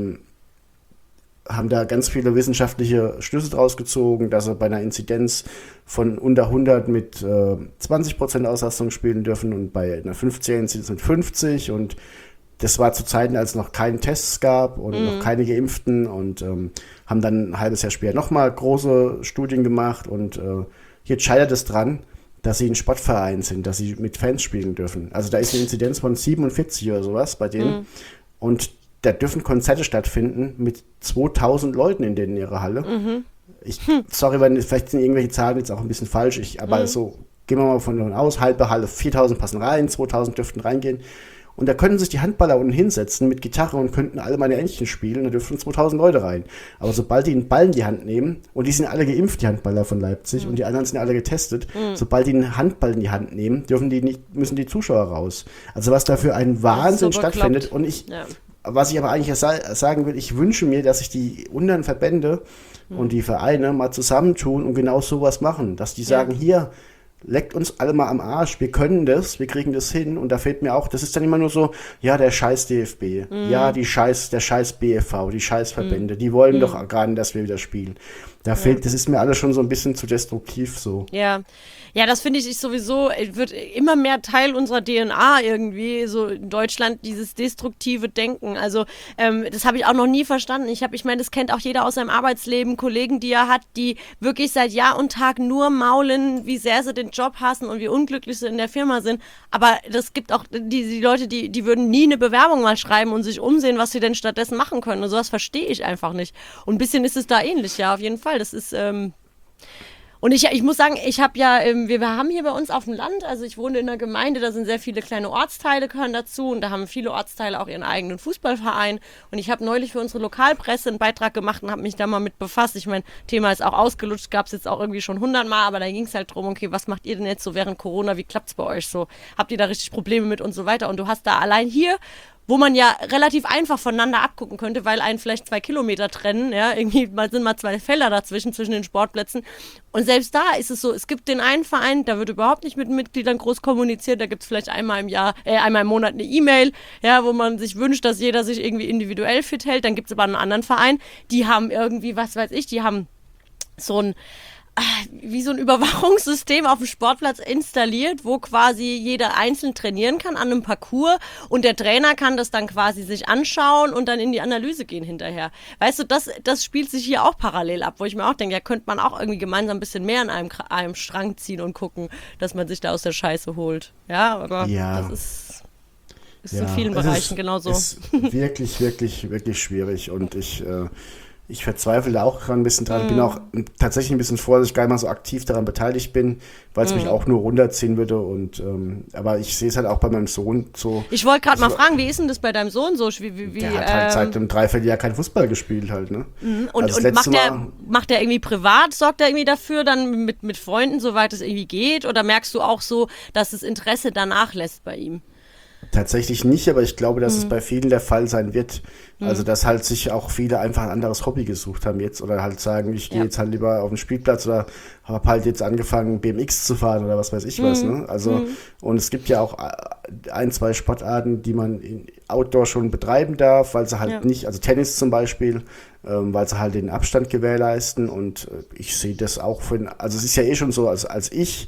haben da ganz viele wissenschaftliche Schlüsse draus gezogen, dass sie bei einer Inzidenz von unter 100 mit 20% Auslastung spielen dürfen und bei einer 50er-Inzidenz mit 50 und das war zu Zeiten, als es noch keine Tests gab und noch keine Geimpften und haben dann ein halbes Jahr später nochmal große Studien gemacht und jetzt scheitert es dran, dass sie ein Sportverein sind, dass sie mit Fans spielen dürfen. Also da ist eine Inzidenz von 47 oder sowas bei denen und da dürfen Konzerte stattfinden mit 2000 Leuten in denen ihrer Halle. Sorry, vielleicht sind irgendwelche Zahlen jetzt auch ein bisschen falsch, aber so gehen wir mal von davon aus, halbe Halle, 4000 passen rein, 2000 dürften reingehen. Und da könnten sich die Handballer unten hinsetzen mit Gitarre und könnten alle meine Entchen spielen, da dürften 2000 Leute rein. Aber sobald die einen Ball in die Hand nehmen, und die sind alle geimpft, die Handballer von Leipzig, und die anderen sind alle getestet, sobald die einen Handball in die Hand nehmen, müssen die Zuschauer raus. Also was da für ein Wahnsinn so stattfindet. bekloppt. Und was ich aber eigentlich sagen will, ich wünsche mir, dass sich die unteren Verbände und die Vereine mal zusammentun und genau sowas machen. Dass die sagen, hier, leckt uns alle mal am Arsch, wir können das, wir kriegen das hin. Und da fehlt mir auch, das ist dann immer nur so, ja, der scheiß DFB, ja, der scheiß BFV, die scheiß Verbände, die wollen doch gar nicht, dass wir wieder spielen. Da fehlt, das ist mir alles schon so ein bisschen zu destruktiv so. Ja, das finde ich sowieso, wird immer mehr Teil unserer DNA irgendwie, so in Deutschland, dieses destruktive Denken. Also das habe ich auch noch nie verstanden. Ich meine, das kennt auch jeder aus seinem Arbeitsleben, Kollegen, die er hat, die wirklich seit Jahr und Tag nur maulen, wie sehr sie den Job hassen und wie unglücklich sie in der Firma sind. Aber das gibt auch die Leute, die würden nie eine Bewerbung mal schreiben und sich umsehen, was sie denn stattdessen machen können. Und sowas verstehe ich einfach nicht. Und ein bisschen ist es da ähnlich, ja, auf jeden Fall. Das ist, und ich muss sagen, ich habe ja, wir haben hier bei uns auf dem Land, also ich wohne in einer Gemeinde, da sind sehr viele kleine Ortsteile, gehören dazu und da haben viele Ortsteile auch ihren eigenen Fußballverein und ich habe neulich für unsere Lokalpresse einen Beitrag gemacht und habe mich da mal mit befasst. Ich meine, Thema ist auch ausgelutscht, gab es jetzt auch irgendwie schon 100-mal, aber da ging es halt drum, okay, was macht ihr denn jetzt so während Corona, wie klappt's bei euch so? Habt ihr da richtig Probleme mit und so weiter? Und du hast da allein hier, wo man ja relativ einfach voneinander abgucken könnte, weil einen vielleicht 2 Kilometer trennen, ja, irgendwie sind mal 2 Felder dazwischen, zwischen den Sportplätzen. Und selbst da ist es so, es gibt den einen Verein, da wird überhaupt nicht mit den Mitgliedern groß kommuniziert, da gibt es vielleicht einmal im Monat eine E-Mail, ja, wo man sich wünscht, dass jeder sich irgendwie individuell fit hält. Dann gibt es aber einen anderen Verein, die haben irgendwie, was weiß ich, die haben so ein Überwachungssystem auf dem Sportplatz installiert, wo quasi jeder einzeln trainieren kann an einem Parcours und der Trainer kann das dann quasi sich anschauen und dann in die Analyse gehen hinterher. Weißt du, das spielt sich hier auch parallel ab, wo ich mir auch denke, ja, könnte man auch irgendwie gemeinsam ein bisschen mehr an einem Strang ziehen und gucken, dass man sich da aus der Scheiße holt. Ja, aber das ist in vielen Bereichen genauso. Es ist wirklich, wirklich, wirklich schwierig und ich verzweifle da auch ein bisschen dran. Ich bin auch tatsächlich ein bisschen froh, dass ich gar nicht mal so aktiv daran beteiligt bin, weil es mich auch nur runterziehen würde. Und aber ich sehe es halt auch bei meinem Sohn so. Ich wollte gerade mal fragen, wie ist denn das bei deinem Sohn so? Der hat halt seit einem Dreivierteljahr kein Fußball gespielt halt, ne? Und macht er irgendwie privat, sorgt er irgendwie dafür, dann mit Freunden, soweit es irgendwie geht? Oder merkst du auch so, dass das Interesse danach lässt bei ihm? Tatsächlich nicht, aber ich glaube, dass es bei vielen der Fall sein wird. Also, dass halt sich auch viele einfach ein anderes Hobby gesucht haben jetzt oder halt sagen, ich gehe jetzt halt lieber auf den Spielplatz oder habe halt jetzt angefangen, BMX zu fahren oder was weiß ich was, ne? Also, und es gibt ja auch 1, 2 Sportarten, die man in Outdoor schon betreiben darf, weil sie halt nicht, also Tennis zum Beispiel, weil sie halt den Abstand gewährleisten und ich sehe das auch also es ist ja eh schon so, als ich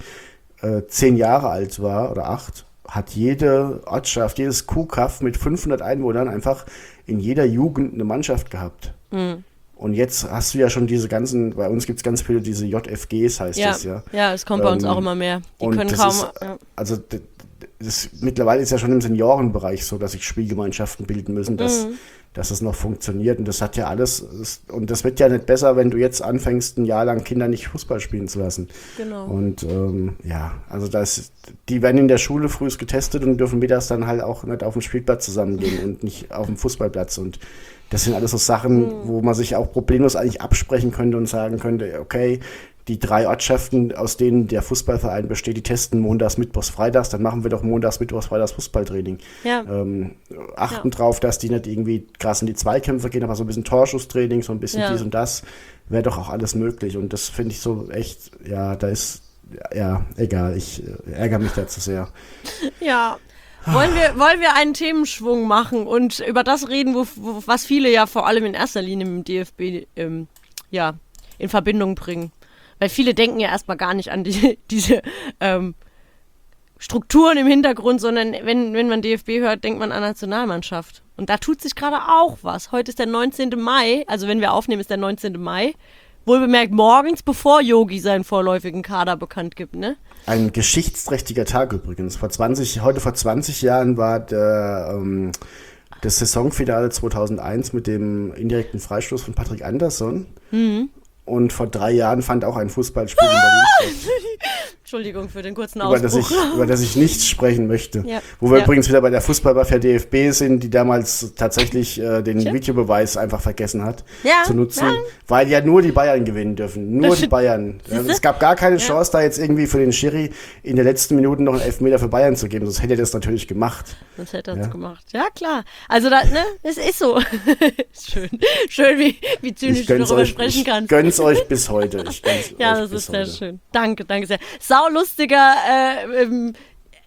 10 Jahre alt war oder 8, hat jede Ortschaft, jedes Kuhkaff mit 500 Einwohnern einfach in jeder Jugend eine Mannschaft gehabt. Und jetzt hast du ja schon diese ganzen, bei uns gibt es ganz viele diese JFGs, heißt das ja. Ja, es kommt bei uns auch immer mehr. Die können kaum. Also mittlerweile ist ja schon im Seniorenbereich so, dass sich Spielgemeinschaften bilden müssen, dass es noch funktioniert. Und das hat ja alles, und das wird ja nicht besser, wenn du jetzt anfängst, ein Jahr lang Kinder nicht Fußball spielen zu lassen. Genau. Und also die werden in der Schule frühst getestet und dürfen mittags dann halt auch nicht auf dem Spielplatz zusammengehen und nicht auf dem Fußballplatz. Und das sind alles so Sachen, wo man sich auch problemlos eigentlich absprechen könnte und sagen könnte, okay, die 3 Ortschaften, aus denen der Fußballverein besteht, die testen montags, mittwochs, freitags, dann machen wir doch montags, mittwochs, freitags Fußballtraining. Ja. Achten drauf, dass die nicht irgendwie krass in die Zweikämpfe gehen, aber so ein bisschen Torschusstraining, so ein bisschen dies und das, wäre doch auch alles möglich. Und das finde ich so echt, egal, ich ärgere mich da zu sehr. Ja. Wollen wir einen Themenschwung machen und über das reden, was viele ja vor allem in erster Linie mit dem DFB in Verbindung bringen? Weil viele denken ja erstmal gar nicht an diese Strukturen im Hintergrund, sondern wenn man DFB hört, denkt man an Nationalmannschaft. Und da tut sich gerade auch was. Heute ist der 19. Mai, also wenn wir aufnehmen, ist der 19. Mai. Wohlbemerkt morgens, bevor Yogi seinen vorläufigen Kader bekannt gibt, ne? Ein geschichtsträchtiger Tag übrigens. Heute vor 20 Jahren war das Saisonfinale 2001 mit dem indirekten Freistoß von Patrick Andersson. Und vor 3 Jahren fand auch ein Fußballspiel in Berlin statt. Entschuldigung für den kurzen Ausbruch. Über das ich nichts sprechen möchte. Ja. Wo wir übrigens wieder bei der Fußballmafia DFB sind, die damals tatsächlich den Videobeweis einfach vergessen hat zu nutzen, weil ja nur die Bayern gewinnen dürfen. Nur die Bayern. Es gab gar keine Chance, da jetzt irgendwie für den Schiri in den letzten Minuten noch einen Elfmeter für Bayern zu geben. Sonst hätte er das natürlich gemacht. Sonst hätte er es gemacht. Ja, klar. Also, es ist so. Schön, wie zynisch du darüber sprechen kannst. Ich gönn's euch bis heute. Das ist sehr schön. Danke sehr. Saulustiger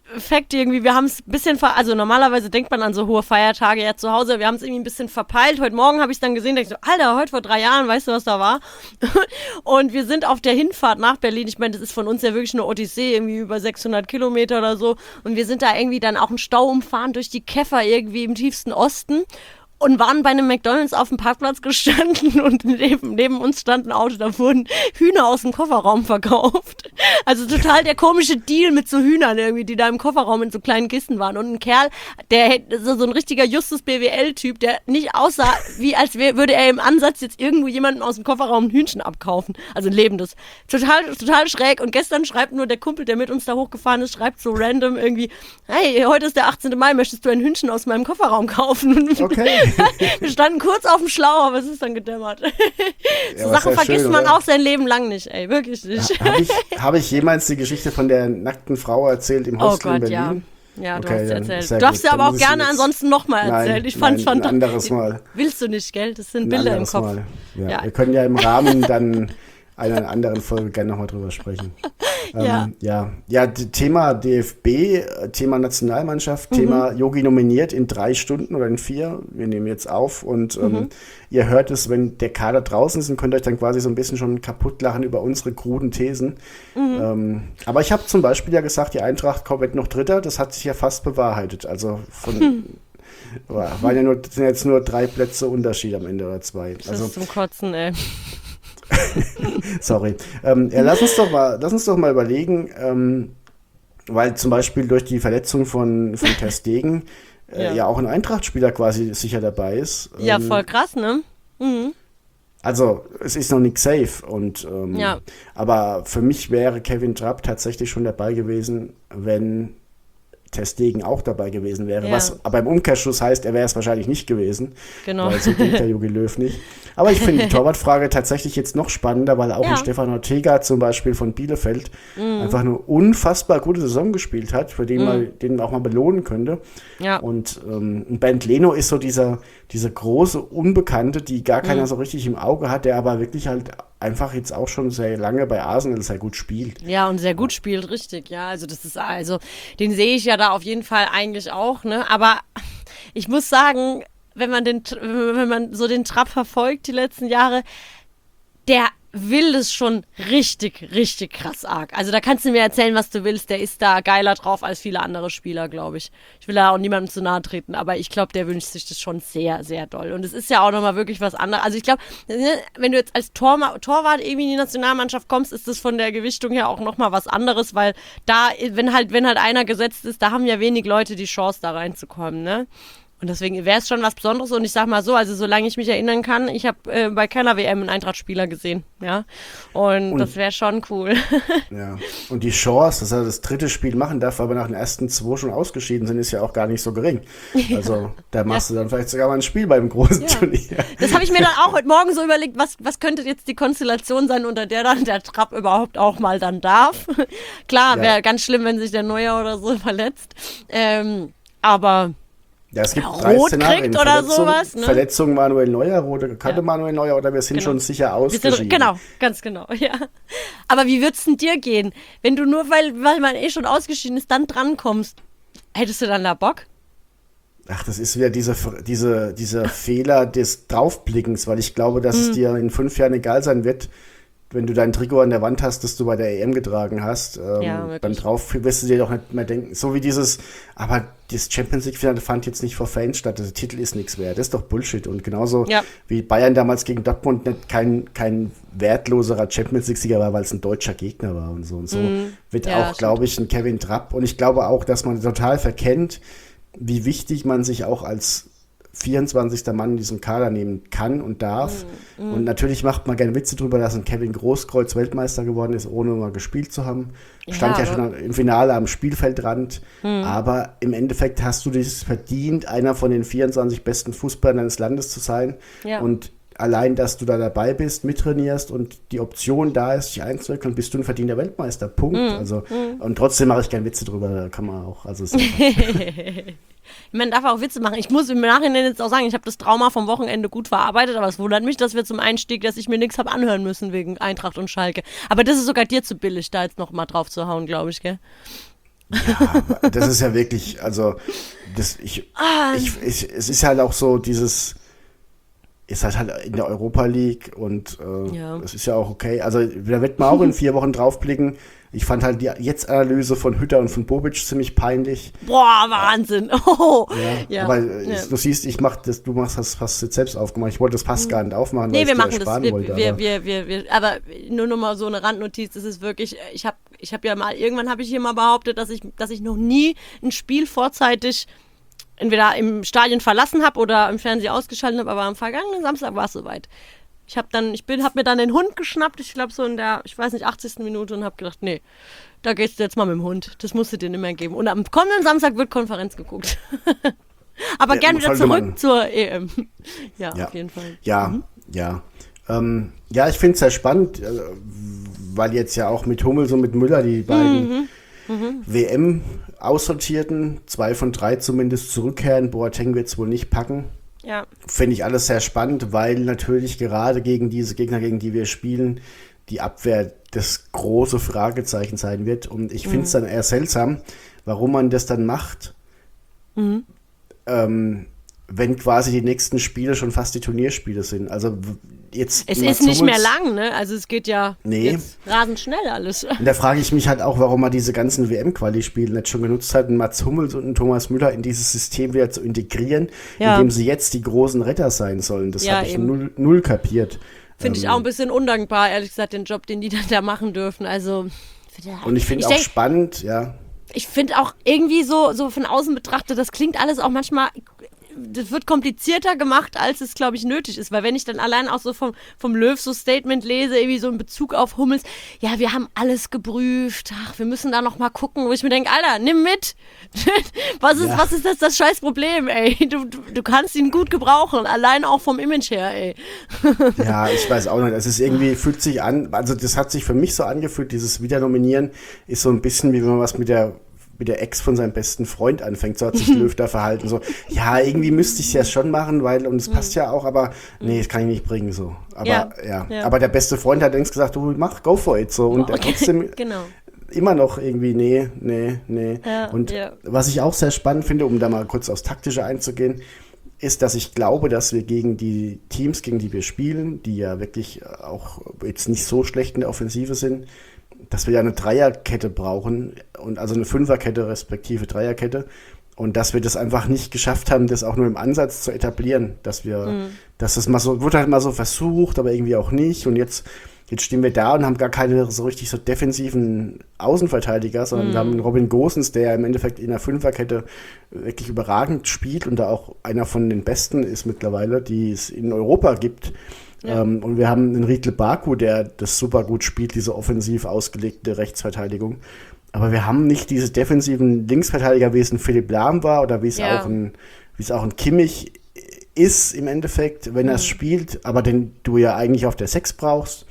Fact irgendwie, wir haben es ein bisschen, also normalerweise denkt man an so hohe Feiertage ja zu Hause, wir haben es irgendwie ein bisschen verpeilt. Heute Morgen habe ich es dann gesehen, dachte ich so, Alter, heute vor 3 Jahren, weißt du, was da war? Und wir sind auf der Hinfahrt nach Berlin, ich meine, das ist von uns ja wirklich eine Odyssee, irgendwie über 600 Kilometer oder so. Und wir sind da irgendwie dann auch einen Stau umfahren durch die Käfer irgendwie im tiefsten Osten. Und waren bei einem McDonald's auf dem Parkplatz gestanden und neben uns stand ein Auto, da wurden Hühner aus dem Kofferraum verkauft. Also total der komische Deal mit so Hühnern irgendwie, die da im Kofferraum in so kleinen Kisten waren. Und ein Kerl, so ein richtiger Justus BWL-Typ, der nicht aussah, wie als würde er im Ansatz jetzt irgendwo jemanden aus dem Kofferraum ein Hühnchen abkaufen. Also ein lebendes. Total schräg. Und gestern schreibt nur der Kumpel, der mit uns da hochgefahren ist, schreibt so random irgendwie, hey, heute ist der 18. Mai, möchtest du ein Hühnchen aus meinem Kofferraum kaufen? Okay. Wir standen kurz auf dem Schlauch, aber es ist dann gedämmert. So Ja, Sachen ja vergisst schön, man oder? auch sein Leben lang nicht, ey, wirklich nicht. Hab ich jemals die Geschichte von der nackten Frau erzählt im Oh Hostel in Gott, ja. Berlin? Ja, du Okay, hast es dann erzählt. sehr Du darfst gut. ja aber Dann auch muss ich gerne jetzt- ansonsten nochmal erzählen. Ich fand's ein fantastisch. anderes Mal. Willst du nicht, gell? Das sind Ein Bilder im anderes Kopf. Mal. Ja. Ja. Wir können ja im Rahmen dann einer anderen Folge gerne nochmal drüber sprechen. Thema DFB, Thema Nationalmannschaft, Thema Yogi nominiert in 3 Stunden oder in 4. Wir nehmen jetzt auf und ihr hört es, wenn der Kader draußen ist und könnt euch dann quasi so ein bisschen schon kaputt lachen über unsere kruden Thesen. Aber ich habe zum Beispiel ja gesagt, die Eintracht wird noch Dritter, das hat sich ja fast bewahrheitet. Also sind jetzt nur 3 Plätze Unterschied am Ende oder 2. Das Also ist zum Kotzen, ey. sorry. Lass uns doch mal überlegen, weil zum Beispiel durch die Verletzung von Ter Stegen ja auch ein Eintracht-Spieler quasi sicher dabei ist. Ja, voll krass, ne? Mhm. Also, es ist noch nicht safe. Ja. Aber für mich wäre Kevin Trapp tatsächlich schon dabei gewesen, wenn Ter Stegen auch dabei gewesen wäre. Ja. Was aber im Umkehrschluss heißt, er wäre es wahrscheinlich nicht gewesen. Genau. Weil so denkt der Jogi Löw nicht. Aber ich finde die Torwartfrage tatsächlich jetzt noch spannender, weil auch ein Stefan Ortega zum Beispiel von Bielefeld einfach eine unfassbar gute Saison gespielt hat, für den man den auch mal belohnen könnte. Ja. Und Bernd Leno ist so diese große Unbekannte, die gar keiner so richtig im Auge hat, der aber wirklich halt einfach jetzt auch schon sehr lange bei Arsenal sehr gut spielt. Ja, und sehr gut spielt, richtig, ja. Also den sehe ich ja da auf jeden Fall eigentlich auch, ne? Aber ich muss sagen, wenn man so den Trapp verfolgt die letzten Jahre, der will es schon richtig, richtig krass arg. Also da kannst du mir erzählen, was du willst. Der ist da geiler drauf als viele andere Spieler, glaube ich. Ich will da auch niemandem zu nahe treten, aber ich glaube, der wünscht sich das schon sehr, sehr doll. Und es ist ja auch nochmal wirklich was anderes. Also ich glaube, wenn du jetzt als Torwart irgendwie in die Nationalmannschaft kommst, ist das von der Gewichtung her auch nochmal was anderes, weil da, wenn halt einer gesetzt ist, da haben ja wenig Leute die Chance, da reinzukommen, ne? Und deswegen wäre es schon was Besonderes. Und ich sag mal so, also solange ich mich erinnern kann, ich habe bei keiner WM einen Eintracht-Spieler gesehen, ja. Und das wäre schon cool. Ja. Und die Chance, dass er das 3. Spiel machen darf, aber nach den ersten 2 schon ausgeschieden sind, ist ja auch gar nicht so gering. Also da machst du dann vielleicht sogar mal ein Spiel beim großen Turnier. Das habe ich mir dann auch heute Morgen so überlegt, was könnte jetzt die Konstellation sein, unter der dann der Trapp überhaupt auch mal dann darf. Klar, wäre ganz schlimm, wenn sich der Neuer oder so verletzt. Aber Ja, es gibt Rot 3 Szenarien. kriegt oder sowas, ne? Verletzung Manuel Neuer, rote Karte Manuel Neuer oder wir sind schon sicher ausgeschieden. Genau, ganz genau, ja. Aber wie würd's denn dir gehen, wenn du nur, weil man schon ausgeschieden ist, dann drankommst? Hättest du dann da Bock? Ach, das ist wieder dieser Fehler des Draufblickens, weil ich glaube, dass es dir in 5 Jahren egal sein wird, wenn du dein Trikot an der Wand hast, das du bei der EM getragen hast. Beim Drauf wirst du dir doch nicht mehr denken, so wie aber das Champions League-Finale fand jetzt nicht vor Fans statt, der Titel ist nichts wert, das ist doch Bullshit. Und genauso wie Bayern damals gegen Dortmund nicht kein wertloserer Champions League-Sieger war, weil es ein deutscher Gegner war und so. Und so wird auch, glaube ich, ein Kevin Trapp. Und ich glaube auch, dass man total verkennt, wie wichtig man sich auch als 24. Mann in diesem Kader nehmen kann und darf. Und natürlich macht man gerne Witze drüber, dass ein Kevin Großkreuz Weltmeister geworden ist, ohne mal gespielt zu haben. Stand ja schon im Finale am Spielfeldrand. Aber im Endeffekt hast du dich verdient, einer von den 24 besten Fußballern deines Landes zu sein. Ja. Und allein, dass du da dabei bist, mittrainierst und die Option da ist, dich einzuwickeln, bist du ein verdienter Weltmeister. Punkt. Und trotzdem mache ich keine Witze drüber, da kann man auch. Man darf auch Witze machen. Ich muss im Nachhinein jetzt auch sagen, ich habe das Trauma vom Wochenende gut verarbeitet, aber es wundert mich, dass wir zum Einstieg, dass ich mir nichts habe anhören müssen wegen Eintracht und Schalke. Aber das ist sogar dir zu billig, da jetzt noch mal drauf zu hauen, glaube ich, gell? Ja, das ist ja wirklich, also es ist halt auch so dieses, ist halt in der Europa League und es ist ja auch okay. Also da wird man auch in 4 Wochen draufblicken. Ich fand halt die Jetzt-Analyse von Hütter und von Bobic ziemlich peinlich. Boah, Wahnsinn. Oh. Ja. Aber du siehst, du machst das fast jetzt selbst aufgemacht. Ich wollte das Pass gar nicht aufmachen, Nee, weil wir ich machen dir das. ersparen wollte. Aber nur noch mal so eine Randnotiz, das ist wirklich, ich hab ja mal, irgendwann habe ich hier mal behauptet, dass ich noch nie ein Spiel vorzeitig entweder im Stadion verlassen habe oder im Fernsehen ausgeschaltet habe, aber am vergangenen Samstag war es soweit. Ich hab mir dann den Hund geschnappt, ich glaube so in der, 80. Minute und habe gedacht, nee, da gehst du jetzt mal mit dem Hund. Das musst du dir nicht mehr geben. Und am kommenden Samstag wird Konferenz geguckt. Aber gern wieder zurück zur EM. Ja, auf jeden Fall. Ja. Ich finde es sehr spannend, weil jetzt ja auch mit Hummels und mit Müller die beiden WM aussortierten, 2 von 3 zumindest zurückkehren. Boateng wird es wohl nicht packen. Ja. Finde ich alles sehr spannend, weil natürlich gerade gegen diese Gegner, gegen die wir spielen, die Abwehr das große Fragezeichen sein wird. Und ich finde es dann eher seltsam, warum man das dann macht, wenn quasi die nächsten Spiele schon fast die Turnierspiele sind. Also jetzt es ist nicht mehr lang, ne? Also es geht ja Nee. jetzt rasend schnell alles. Und da frage ich mich halt auch, warum man diese ganzen WM-Quali-Spiele nicht schon genutzt hat, einen Mats Hummels und einen Thomas Müller in dieses System wieder zu integrieren, indem sie jetzt die großen Retter sein sollen. Das habe ich null kapiert. Finde ich auch ein bisschen undankbar, ehrlich gesagt, den Job, den die dann da machen dürfen. Also und ich finde auch spannend, ja. Ich finde auch irgendwie so von außen betrachtet, das klingt alles auch manchmal, das wird komplizierter gemacht, als es, glaube ich, nötig ist. Weil wenn ich dann allein auch so vom Löw so Statement lese, irgendwie so in Bezug auf Hummels, ja, wir haben alles geprüft, ach, wir müssen da noch mal gucken, wo ich mir denke, Alter, nimm mit. Was ist das scheiß Problem, ey? Du kannst ihn gut gebrauchen, allein auch vom Image her, ey. Ja, ich weiß auch nicht, es ist irgendwie, fühlt sich an, also das hat sich für mich so angefühlt, dieses Wiedernominieren ist so ein bisschen wie wenn man was mit der Ex von seinem besten Freund anfängt, so hat sich Löw da verhalten, so, ja, irgendwie müsste ich es ja schon machen, weil, und es passt ja auch, aber nee, das kann ich nicht bringen, so. Aber, aber der beste Freund hat längst gesagt, du go for it, so, und er trotzdem immer noch irgendwie, nee. Ja, und was ich auch sehr spannend finde, um da mal kurz aufs Taktische einzugehen, ist, dass ich glaube, dass wir gegen die Teams, gegen die wir spielen, die ja wirklich auch jetzt nicht so schlecht in der Offensive sind, dass wir ja eine Dreierkette brauchen und also eine Fünferkette respektive Dreierkette und dass wir das einfach nicht geschafft haben, das auch nur im Ansatz zu etablieren, dass das mal so, wurde halt mal so versucht, aber irgendwie auch nicht und jetzt stehen wir da und haben gar keine so richtig so defensiven Außenverteidiger, sondern wir haben einen Robin Gosens, der im Endeffekt in der Fünferkette wirklich überragend spielt und da auch einer von den Besten ist mittlerweile, die es in Europa gibt. Ja. Und wir haben einen Riedle Baku, der das super gut spielt, diese offensiv ausgelegte Rechtsverteidigung. Aber wir haben nicht diese defensiven Linksverteidiger, wie es ein Philipp Lahm war oder wie es auch ein Kimmich ist im Endeffekt, wenn er es spielt, aber den du ja eigentlich auf der 6 brauchst.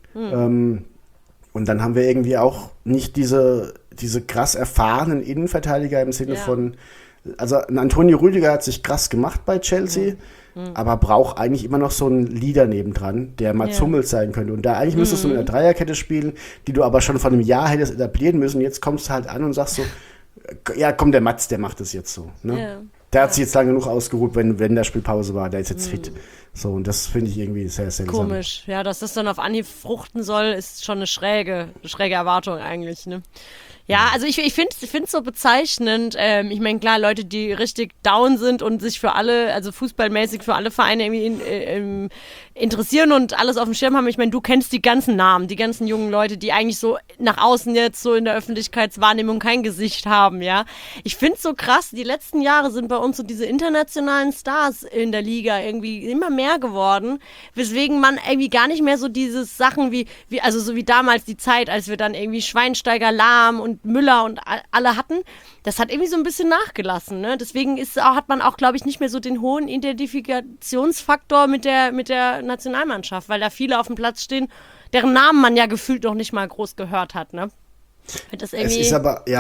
Und dann haben wir irgendwie auch nicht diese krass erfahrenen Innenverteidiger im Sinne von, also ein Antonio Rüdiger hat sich krass gemacht bei Chelsea, aber braucht eigentlich immer noch so einen Leader nebendran, der Mats Hummels sein könnte. Und da eigentlich müsstest du mit einer Dreierkette spielen, die du aber schon vor einem Jahr hättest etablieren müssen. Jetzt kommst du halt an und sagst so, ja komm, der Mats, der macht das jetzt so. Ne? Ja. Der hat sich jetzt lange genug ausgeruht, wenn der Spielpause war, der ist jetzt fit. So, und das finde ich irgendwie sehr seltsam. Komisch, ja, dass das dann auf Anhieb fruchten soll, ist schon eine schräge Erwartung eigentlich, ne? Ja, also ich finde es so bezeichnend. Ich meine, klar, Leute, die richtig down sind und sich für alle, also fußballmäßig für alle Vereine irgendwie interessieren und alles auf dem Schirm haben. Ich meine, du kennst die ganzen Namen, die ganzen jungen Leute, die eigentlich so nach außen jetzt so in der Öffentlichkeitswahrnehmung kein Gesicht haben, ja. Ich finde es so krass, die letzten Jahre sind bei uns so diese internationalen Stars in der Liga irgendwie immer mehr geworden, weswegen man irgendwie gar nicht mehr so diese Sachen wie also so wie damals die Zeit, als wir dann irgendwie Schweinsteiger, Lahm und Müller und alle hatten, das hat irgendwie so ein bisschen nachgelassen, ne? Deswegen hat man auch, glaube ich, nicht mehr so den hohen Identifikationsfaktor mit der Nationalmannschaft, weil da viele auf dem Platz stehen, deren Namen man ja gefühlt noch nicht mal groß gehört hat, ne? Das es ist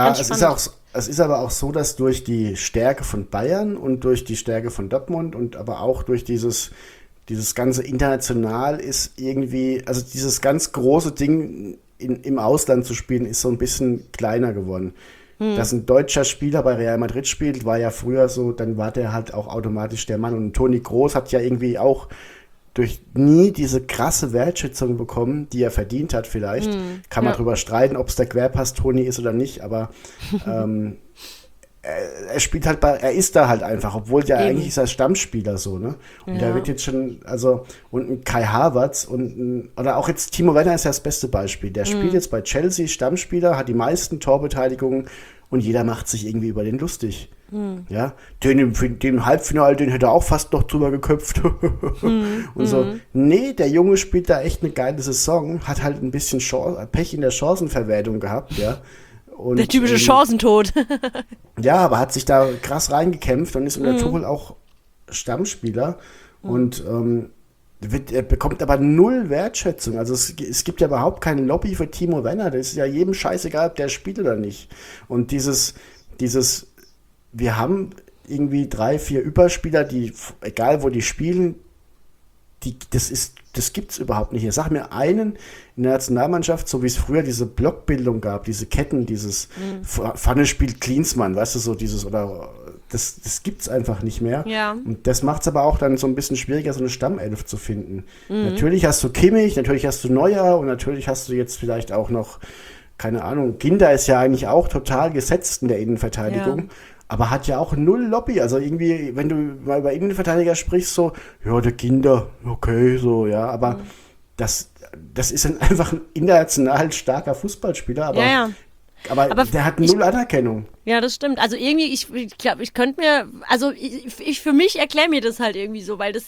aber auch so, dass durch die Stärke von Bayern und durch die Stärke von Dortmund und aber auch durch dieses ganze international ist irgendwie, also dieses ganz große Ding im Ausland zu spielen, ist so ein bisschen kleiner geworden. Dass ein deutscher Spieler bei Real Madrid spielt, war ja früher so, dann war der halt auch automatisch der Mann. Und Toni Kroos hat ja irgendwie auch durch nie diese krasse Wertschätzung bekommen, die er verdient hat vielleicht. Kann man drüber streiten, ob es der Querpass Toni ist oder nicht, aber er spielt halt er ist da halt einfach, obwohl der eigentlich ist er Stammspieler so, ne? Und der wird jetzt schon, also, und ein Kai Havertz oder auch jetzt Timo Werner ist ja das beste Beispiel. Der spielt jetzt bei Chelsea Stammspieler, hat die meisten Torbeteiligungen und jeder macht sich irgendwie über den lustig. Ja, den im Halbfinale, den hätte er auch fast noch drüber geköpft. Und so. Nee, der Junge spielt da echt eine geile Saison, hat halt ein bisschen Pech in der Chancenverwertung gehabt, ja. Und, der typische Chancentod. Ja, aber hat sich da krass reingekämpft und ist unter Tuchel auch Stammspieler. Und er bekommt aber null Wertschätzung. Also es gibt ja überhaupt keine Lobby für Timo Werner. Das ist ja jedem scheißegal, ob der spielt oder nicht. Und dieses wir haben irgendwie 3, 4 Überspieler, die, egal wo die spielen, das gibt's überhaupt nicht. Sag mir einen in der Nationalmannschaft, so wie es früher diese Blockbildung gab, diese Ketten, dieses Pfanne spielt Klinsmann, weißt du, so dieses, oder das gibt's einfach nicht mehr. Ja. Und das macht's aber auch dann so ein bisschen schwieriger, so eine Stammelf zu finden. Natürlich hast du Kimmich, natürlich hast du Neuer und natürlich hast du jetzt vielleicht auch noch, keine Ahnung, Ginter ist ja eigentlich auch total gesetzt in der Innenverteidigung. Ja. Aber hat ja auch null Lobby. Also irgendwie, wenn du mal über Innenverteidiger sprichst, so, ja, der Kinder, okay, so, ja, aber das ist dann einfach ein international starker Fußballspieler, aber der hat null Anerkennung. Ja, das stimmt. Also irgendwie, ich glaube, ich könnte mir, also ich für mich erkläre mir das halt irgendwie so, weil das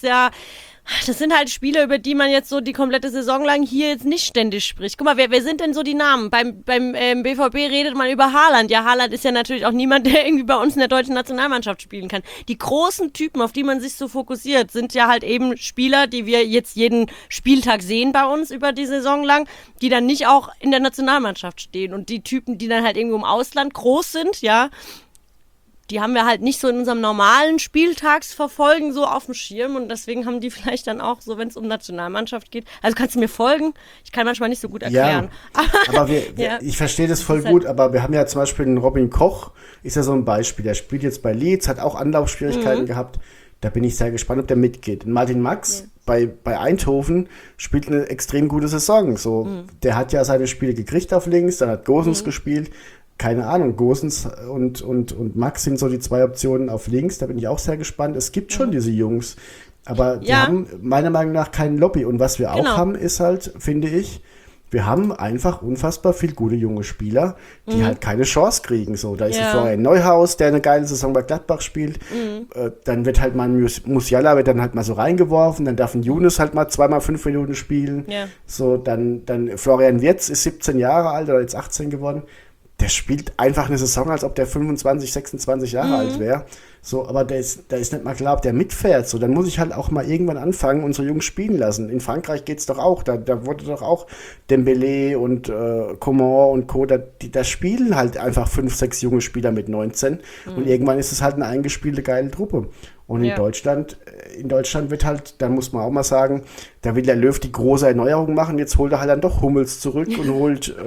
sind halt Spieler, über die man jetzt so die komplette Saison lang hier jetzt nicht ständig spricht. Guck mal, wer sind denn so die Namen? Beim BVB redet man über Haaland. Ja, Haaland ist ja natürlich auch niemand, der irgendwie bei uns in der deutschen Nationalmannschaft spielen kann. Die großen Typen, auf die man sich so fokussiert, sind ja halt eben Spieler, die wir jetzt jeden Spieltag sehen bei uns über die Saison lang, die dann nicht auch in der Nationalmannschaft stehen. Und die Typen, die dann halt irgendwo im Ausland groß sind, ja, die haben wir halt nicht so in unserem normalen Spieltagsverfolgen so auf dem Schirm und deswegen haben die vielleicht dann auch so, wenn es um Nationalmannschaft geht. Also kannst du mir folgen? Ich kann manchmal nicht so gut erklären. Ja, aber ich verstehe das voll gut, aber wir haben ja zum Beispiel den Robin Koch, ist ja so ein Beispiel, der spielt jetzt bei Leeds, hat auch Anlaufschwierigkeiten gehabt. Da bin ich sehr gespannt, ob der mitgeht. Und Martin Max bei Eindhoven spielt eine extrem gute Saison. So, der hat ja seine Spiele gekriegt auf links, dann hat Gosens gespielt. Keine Ahnung, Gosens und Max sind so die 2 Optionen auf links, da bin ich auch sehr gespannt. Es gibt schon diese Jungs, aber die haben meiner Meinung nach kein Lobby. Und was wir auch haben, ist halt, finde ich, wir haben einfach unfassbar viel gute junge Spieler, die halt keine Chance kriegen. So, da ist ein Florian Neuhaus, der eine geile Saison bei Gladbach spielt. Dann wird halt mal ein Musiala wird dann halt mal so reingeworfen, dann darf ein Younes halt mal 2 mal 5 Minuten spielen. Ja. So, dann Florian Wirtz ist 17 Jahre alt oder jetzt 18 geworden. Der spielt einfach eine Saison, als ob der 25, 26 Jahre alt wäre. So, aber da ist nicht mal klar, ob der mitfährt. So, dann muss ich halt auch mal irgendwann anfangen, unsere Jungs spielen lassen. In Frankreich geht's doch auch. Da wurde doch auch Dembélé und Coman und Co. Da spielen halt einfach 5, 6 junge Spieler mit 19. Und irgendwann ist es halt eine eingespielte geile Truppe. Und in Deutschland wird halt, da muss man auch mal sagen, da will der Löw die große Erneuerung machen. Jetzt holt er halt dann doch Hummels zurück und holt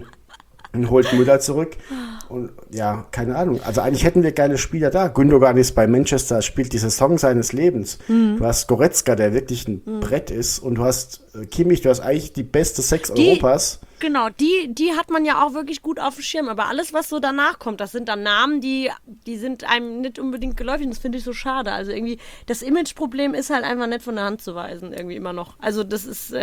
Müller zurück. Und ja, keine Ahnung. Also eigentlich hätten wir geile Spieler da. Gündogan ist bei Manchester, spielt die Saison seines Lebens. Du hast Goretzka, der wirklich ein Brett ist. Und du hast Kimmich, du hast eigentlich die beste 6 Europas. Genau, die hat man ja auch wirklich gut auf dem Schirm. Aber alles, was so danach kommt, das sind dann Namen, die sind einem nicht unbedingt geläufig. Und das finde ich so schade. Also irgendwie, das Imageproblem ist halt einfach nicht von der Hand zu weisen. Irgendwie immer noch. Also das ist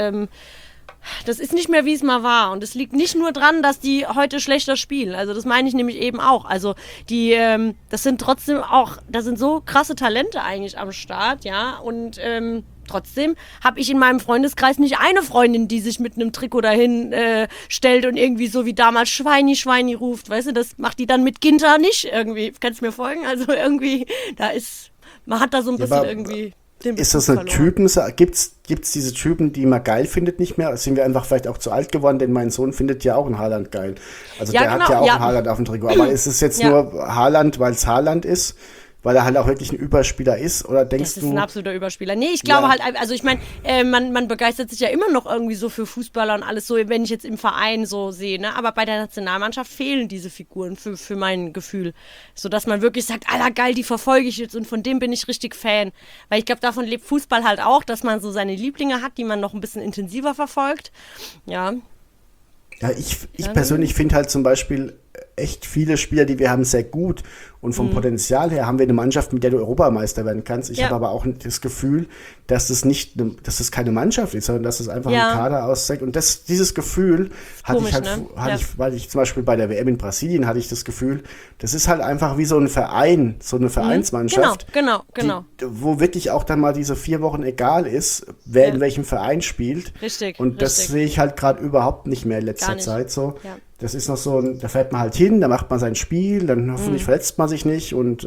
nicht mehr, wie es mal war. Und es liegt nicht nur dran, dass die heute schlechter spielen. Also das meine ich nämlich eben auch. Also das sind trotzdem auch, da sind so krasse Talente eigentlich am Start, ja. Und trotzdem habe ich in meinem Freundeskreis nicht eine Freundin, die sich mit einem Trikot dahin stellt und irgendwie so wie damals Schweini, Schweini ruft. Weißt du, das macht die dann mit Ginter nicht irgendwie. Kannst du mir folgen? Also irgendwie, man hat da so ein bisschen irgendwie... Ist das eine Typen? Gibt's diese Typen, die man geil findet, nicht mehr? Sind wir einfach vielleicht auch zu alt geworden? Denn mein Sohn findet ja auch einen Haaland geil. Also der hat ja auch einen Haaland auf dem Trikot. Aber ist es jetzt nur Haaland, weil es Haaland ist? weil er halt auch wirklich ein Überspieler ist? Oder denkst Das du... ist ein absoluter Überspieler. Nee, ich glaube halt, also ich meine, man begeistert sich ja immer noch irgendwie so für Fußballer und alles so, wenn ich jetzt im Verein so sehe, ne? Aber bei der Nationalmannschaft fehlen diese Figuren für mein Gefühl. So, dass man wirklich sagt, Alter, geil, die verfolge ich jetzt und von dem bin ich richtig Fan. Weil ich glaube, davon lebt Fußball halt auch, dass man so seine Lieblinge hat, die man noch ein bisschen intensiver verfolgt. Ja. Ja, ich persönlich finde halt zum Beispiel echt viele Spieler, die wir haben, sehr gut. Und vom Potenzial her haben wir eine Mannschaft, mit der du Europameister werden kannst. Ich habe aber auch das Gefühl, dass das keine Mannschaft ist, sondern dass es einfach ein Kader auszeigt. Und dieses Gefühl hatte ich halt, weil ich zum Beispiel bei der WM in Brasilien hatte ich das Gefühl, das ist halt einfach wie so ein Verein, so eine Vereinsmannschaft. Genau. Wo wirklich auch dann mal diese 4 Wochen egal ist, wer in welchem Verein spielt. Richtig. Und das sehe ich halt gerade überhaupt nicht mehr in letzter Zeit so. Ja. Das ist noch so, da fährt man halt hin, da macht man sein Spiel, dann hoffentlich verletzt man sich nicht und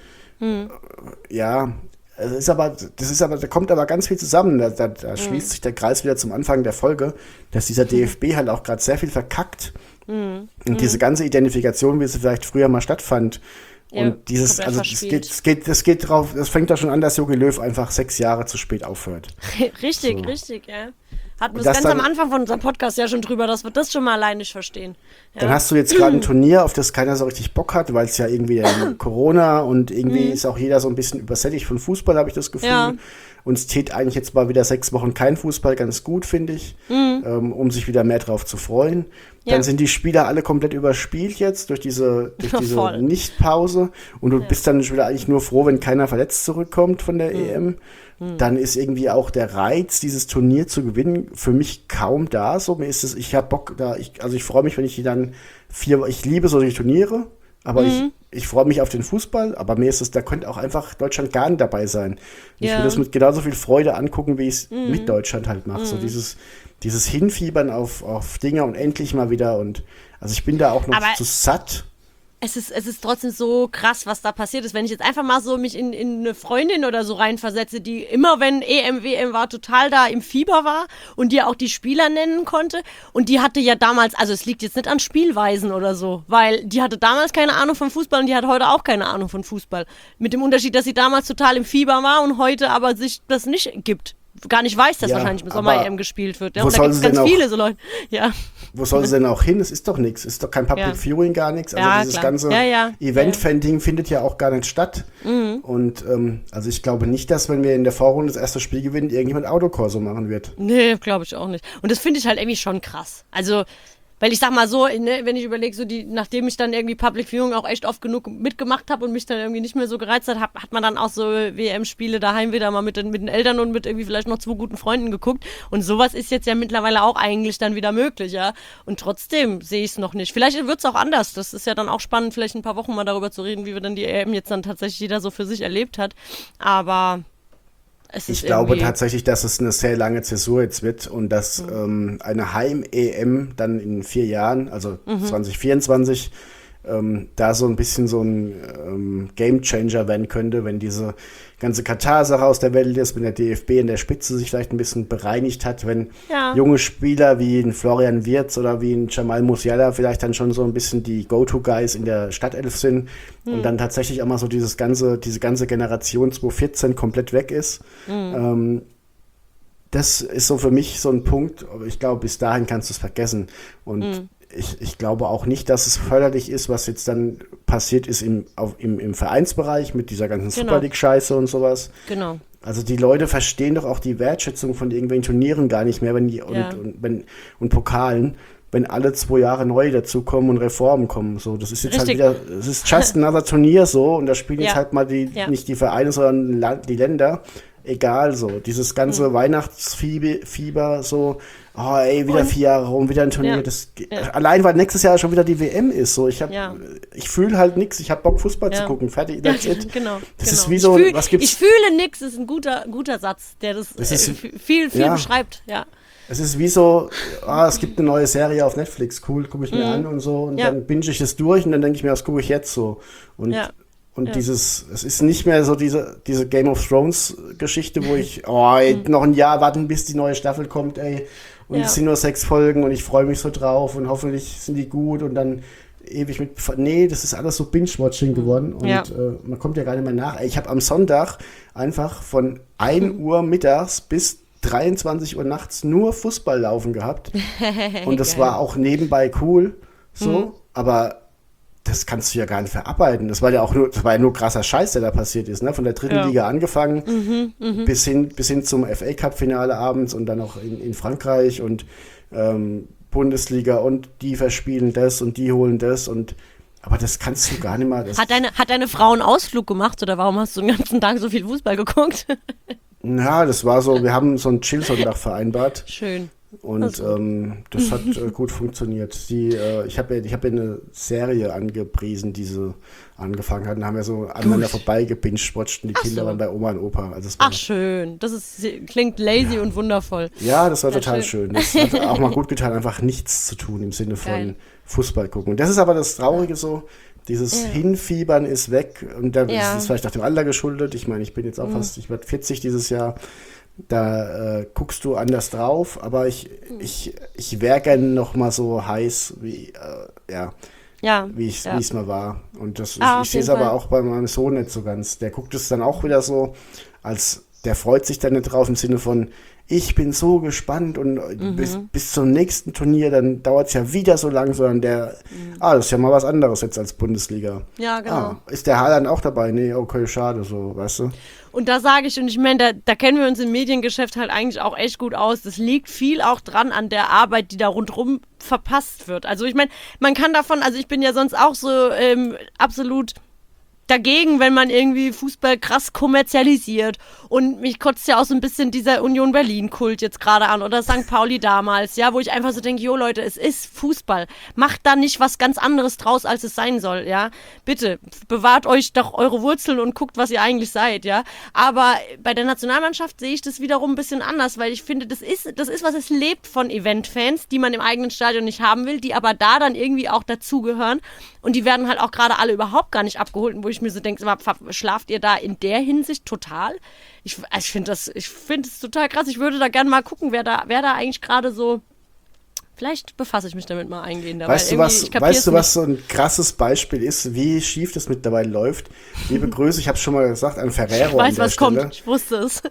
ja, da kommt aber ganz viel zusammen. Da schließt sich der Kreis wieder zum Anfang der Folge, dass dieser DFB halt auch gerade sehr viel verkackt. Und diese ganze Identifikation, wie sie vielleicht früher mal stattfand. Und dieses, also das fängt da schon an, dass Jogi Löw einfach 6 Jahre zu spät aufhört. Richtig, ja. Hatten wir ganz am Anfang von unserem Podcast ja schon drüber, dass wir das schon mal allein nicht verstehen. Ja. Dann hast du jetzt gerade ein Turnier, auf das keiner so richtig Bock hat, weil es ja irgendwie Corona und irgendwie ist auch jeder so ein bisschen übersättigt von Fußball, habe ich das Gefühl. Ja. Und es täte eigentlich jetzt mal wieder 6 Wochen kein Fußball ganz gut, finde ich, um sich wieder mehr drauf zu freuen. Dann sind die Spieler alle komplett überspielt jetzt durch diese Nichtpause und du bist dann schon wieder eigentlich nur froh, wenn keiner verletzt zurückkommt von der EM. Dann ist irgendwie auch der Reiz, dieses Turnier zu gewinnen, für mich kaum da. So, ich habe Bock da, ich freue mich, wenn ich die dann ich liebe solche Turniere, aber ich freue mich auf den Fußball, aber mir ist es, da könnte auch einfach Deutschland gar nicht dabei sein. Ich will das mit genauso viel Freude angucken, wie ich es mit Deutschland halt mache. So dieses Hinfiebern auf Dinge und endlich mal wieder und also ich bin da auch noch zu satt. Es ist trotzdem so krass, was da passiert ist. Wenn ich jetzt einfach mal so mich in eine Freundin oder so reinversetze, die immer, wenn EM, WM war, total da im Fieber war und die auch die Spieler nennen konnte. Und die hatte ja damals, also es liegt jetzt nicht an Spielweisen oder so, weil die hatte damals keine Ahnung von Fußball und die hat heute auch keine Ahnung von Fußball. Mit dem Unterschied, dass sie damals total im Fieber war und heute aber sich das nicht gibt. Gar nicht weiß, dass wahrscheinlich mit Sommer-EM gespielt wird. Ja? Und da gibt es ganz viele so Leute. Ja. Wo soll sie denn auch hin? Es ist doch nichts. Es ist doch kein Public Viewing, gar nichts. Also dieses ganze Event-Fan-Ding findet ja auch gar nicht statt. Und also ich glaube nicht, dass, wenn wir in der Vorrunde das erste Spiel gewinnen, irgendjemand Autokorso machen wird. Nee, glaube ich auch nicht. Und das finde ich halt irgendwie schon krass. Also, weil ich sag mal so, ne, wenn ich überlege, so nachdem ich dann irgendwie Public Viewing auch echt oft genug mitgemacht habe und mich dann irgendwie nicht mehr so gereizt hat man dann auch so WM-Spiele daheim wieder mal mit den Eltern und mit irgendwie vielleicht noch 2 guten Freunden geguckt. Und sowas ist jetzt ja mittlerweile auch eigentlich dann wieder möglich, ja. Und trotzdem sehe ich es noch nicht. Vielleicht wird es auch anders. Das ist ja dann auch spannend, vielleicht ein paar Wochen mal darüber zu reden, wie wir dann die EM jetzt dann tatsächlich jeder so für sich erlebt hat. Aber ich glaube tatsächlich, dass es eine sehr lange Zäsur jetzt wird und dass eine Heim-EM dann in 4 Jahren, also 2024, da so ein bisschen so ein Game-Changer werden könnte, wenn diese ganze Katar-Sache aus der Welt ist, wenn der DFB in der Spitze sich vielleicht ein bisschen bereinigt hat, wenn junge Spieler wie ein Florian Wirtz oder wie ein Jamal Musiala vielleicht dann schon so ein bisschen die Go-To-Guys in der Startelf sind und dann tatsächlich auch mal so diese ganze Generation 2014 komplett weg ist. Das ist so für mich so ein Punkt, aber ich glaube, bis dahin kannst du es vergessen. Und ich glaube auch nicht, dass es förderlich ist, was jetzt dann passiert ist im Vereinsbereich mit dieser ganzen Super League-Scheiße und sowas. Genau. Also die Leute verstehen doch auch die Wertschätzung von irgendwelchen Turnieren gar nicht mehr und Pokalen, wenn alle 2 Jahre neu dazukommen und Reformen kommen. So, das ist jetzt halt wieder, es ist just another Turnier so und da spielen jetzt halt mal nicht die Vereine, sondern die Länder. Egal so, dieses ganze Weihnachtsfieber so, wieder 4 Jahre rum, wieder ein Turnier. Allein, weil nächstes Jahr schon wieder die WM ist. So, ich fühle halt nichts, ich habe Bock, Fußball zu gucken. Fertig, that's it. Genau. Das ist wie so, was gibt's? Ich fühle nichts, ist ein guter Satz, der das viel beschreibt, ja. Es ist wie so, es gibt eine neue Serie auf Netflix, cool, gucke ich mir an und so. Und dann binge ich es durch und dann denke ich mir, was gucke ich jetzt so? Und es ist nicht mehr so diese Game of Thrones Geschichte, wo ich, noch ein Jahr warten, bis die neue Staffel kommt, ey. Und es sind nur 6 Folgen und ich freue mich so drauf und hoffentlich sind die gut und dann ewig mit. Nee, das ist alles so Binge-Watching geworden und man kommt ja gar nicht mehr nach. Ich habe am Sonntag einfach von 1 Uhr mittags bis 23 Uhr nachts nur Fußball laufen gehabt. Und das war auch nebenbei cool, so, aber das kannst du ja gar nicht verarbeiten. Das war ja nur krasser Scheiß, der da passiert ist, ne? Von der dritten Liga angefangen bis hin zum FA-Cup-Finale abends und dann auch in Frankreich und Bundesliga und die verspielen das und die holen das aber das kannst du gar nicht mal. Hat deine Frau einen Ausflug gemacht oder warum hast du den ganzen Tag so viel Fußball geguckt? Ja, das war so, wir haben so einen Chill-Sonntag vereinbart. Schön. Und das hat gut funktioniert. Ich habe ja eine Serie angepriesen, die sie angefangen hat. Da haben wir so aneinander vorbei gebinged-watcht und die Kinder waren bei Oma und Opa. Also schön. Klingt lazy und wundervoll. Ja, das war total schön. Das hat auch mal gut getan, einfach nichts zu tun im Sinne von Fußball gucken. Und das ist aber das Traurige so. Dieses Hinfiebern ist weg und das ist vielleicht auch dem Alter geschuldet. Ich meine, ich bin jetzt auch ich werde 40 dieses Jahr. Da guckst du anders drauf, aber ich wäre gerne noch mal so heiß, wie es mal war. Und ich sehe es aber auch bei meinem Sohn nicht so ganz. Der guckt es dann auch wieder so, der freut sich dann nicht drauf im Sinne von, ich bin so gespannt und bis zum nächsten Turnier, dann dauert es ja wieder so lang, sondern das ist ja mal was anderes jetzt als Bundesliga. Ja, genau. Ist der Haaland auch dabei? Nee, okay, schade, so, weißt du? Und da sage ich, und ich meine, da kennen wir uns im Mediengeschäft halt eigentlich auch echt gut aus. Das liegt viel auch dran an der Arbeit, die da rundherum verpasst wird. Also ich meine, man kann davon, also ich bin ja sonst auch so absolut dagegen, wenn man irgendwie Fußball krass kommerzialisiert. Und mich kotzt ja auch so ein bisschen dieser Union Berlin-Kult jetzt gerade an oder St. Pauli damals, ja, wo ich einfach so denke, jo Leute, es ist Fußball. Macht da nicht was ganz anderes draus, als es sein soll, ja. Bitte, bewahrt euch doch eure Wurzeln und guckt, was ihr eigentlich seid, ja. Aber bei der Nationalmannschaft sehe ich das wiederum ein bisschen anders, weil ich finde, das ist was, es lebt von Eventfans, die man im eigenen Stadion nicht haben will, die aber da dann irgendwie auch dazugehören. Und die werden halt auch gerade alle überhaupt gar nicht abgeholt, wo ich mir so denke, schlaft ihr da in der Hinsicht total? Ich finde das total krass. Ich würde da gerne mal gucken, wer da eigentlich gerade so. Vielleicht befasse ich mich damit mal eingehender. Weißt du, was so ein krasses Beispiel ist, wie schief das mittlerweile läuft? Liebe Grüße, ich habe es schon mal gesagt, an Ferrero. Ich weiß, was kommt. Ich wusste es.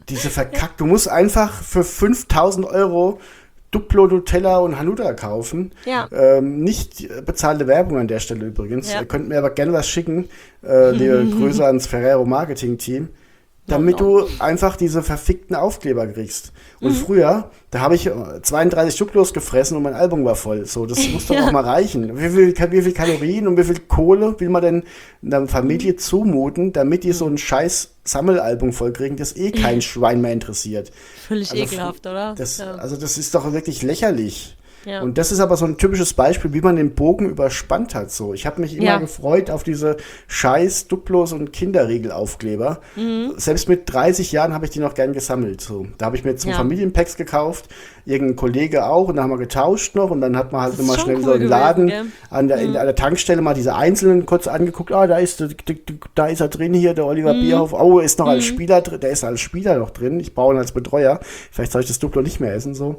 Du musst einfach für 5.000 € Duplo, Nutella und Hanuta kaufen. Ja. Nicht bezahlte Werbung an der Stelle übrigens. Ihr könnt mir aber gerne was schicken. Liebe Grüße ans Ferrero Marketing Team. Damit du einfach diese verfickten Aufkleber kriegst. Und früher, da habe ich 32 Duplos gefressen und mein Album war voll. So, das muss doch auch mal reichen. Wie viel Kalorien und wie viel Kohle will man denn einer Familie zumuten, damit die so ein scheiß Sammelalbum vollkriegen, das kein Schwein mehr interessiert. Völlig ekelhaft, oder? Also das ist doch wirklich lächerlich. Ja. Und das ist aber so ein typisches Beispiel, wie man den Bogen überspannt hat. So, ich habe mich immer gefreut auf diese scheiß Duplos und Kinderriegelaufkleber. Selbst mit 30 Jahren habe ich die noch gern gesammelt. So, da habe ich mir zum Familienpacks gekauft, irgendein Kollege auch, und dann haben wir getauscht noch und dann hat man halt immer schnell so einen Laden an der Tankstelle mal diese einzelnen kurz angeguckt. Da ist er drin hier, der Oliver Bierhoff. Oh, ist noch als Spieler drin. Der ist als Spieler noch drin. Ich brauche ihn als Betreuer. Vielleicht soll ich das Duplo nicht mehr essen. So.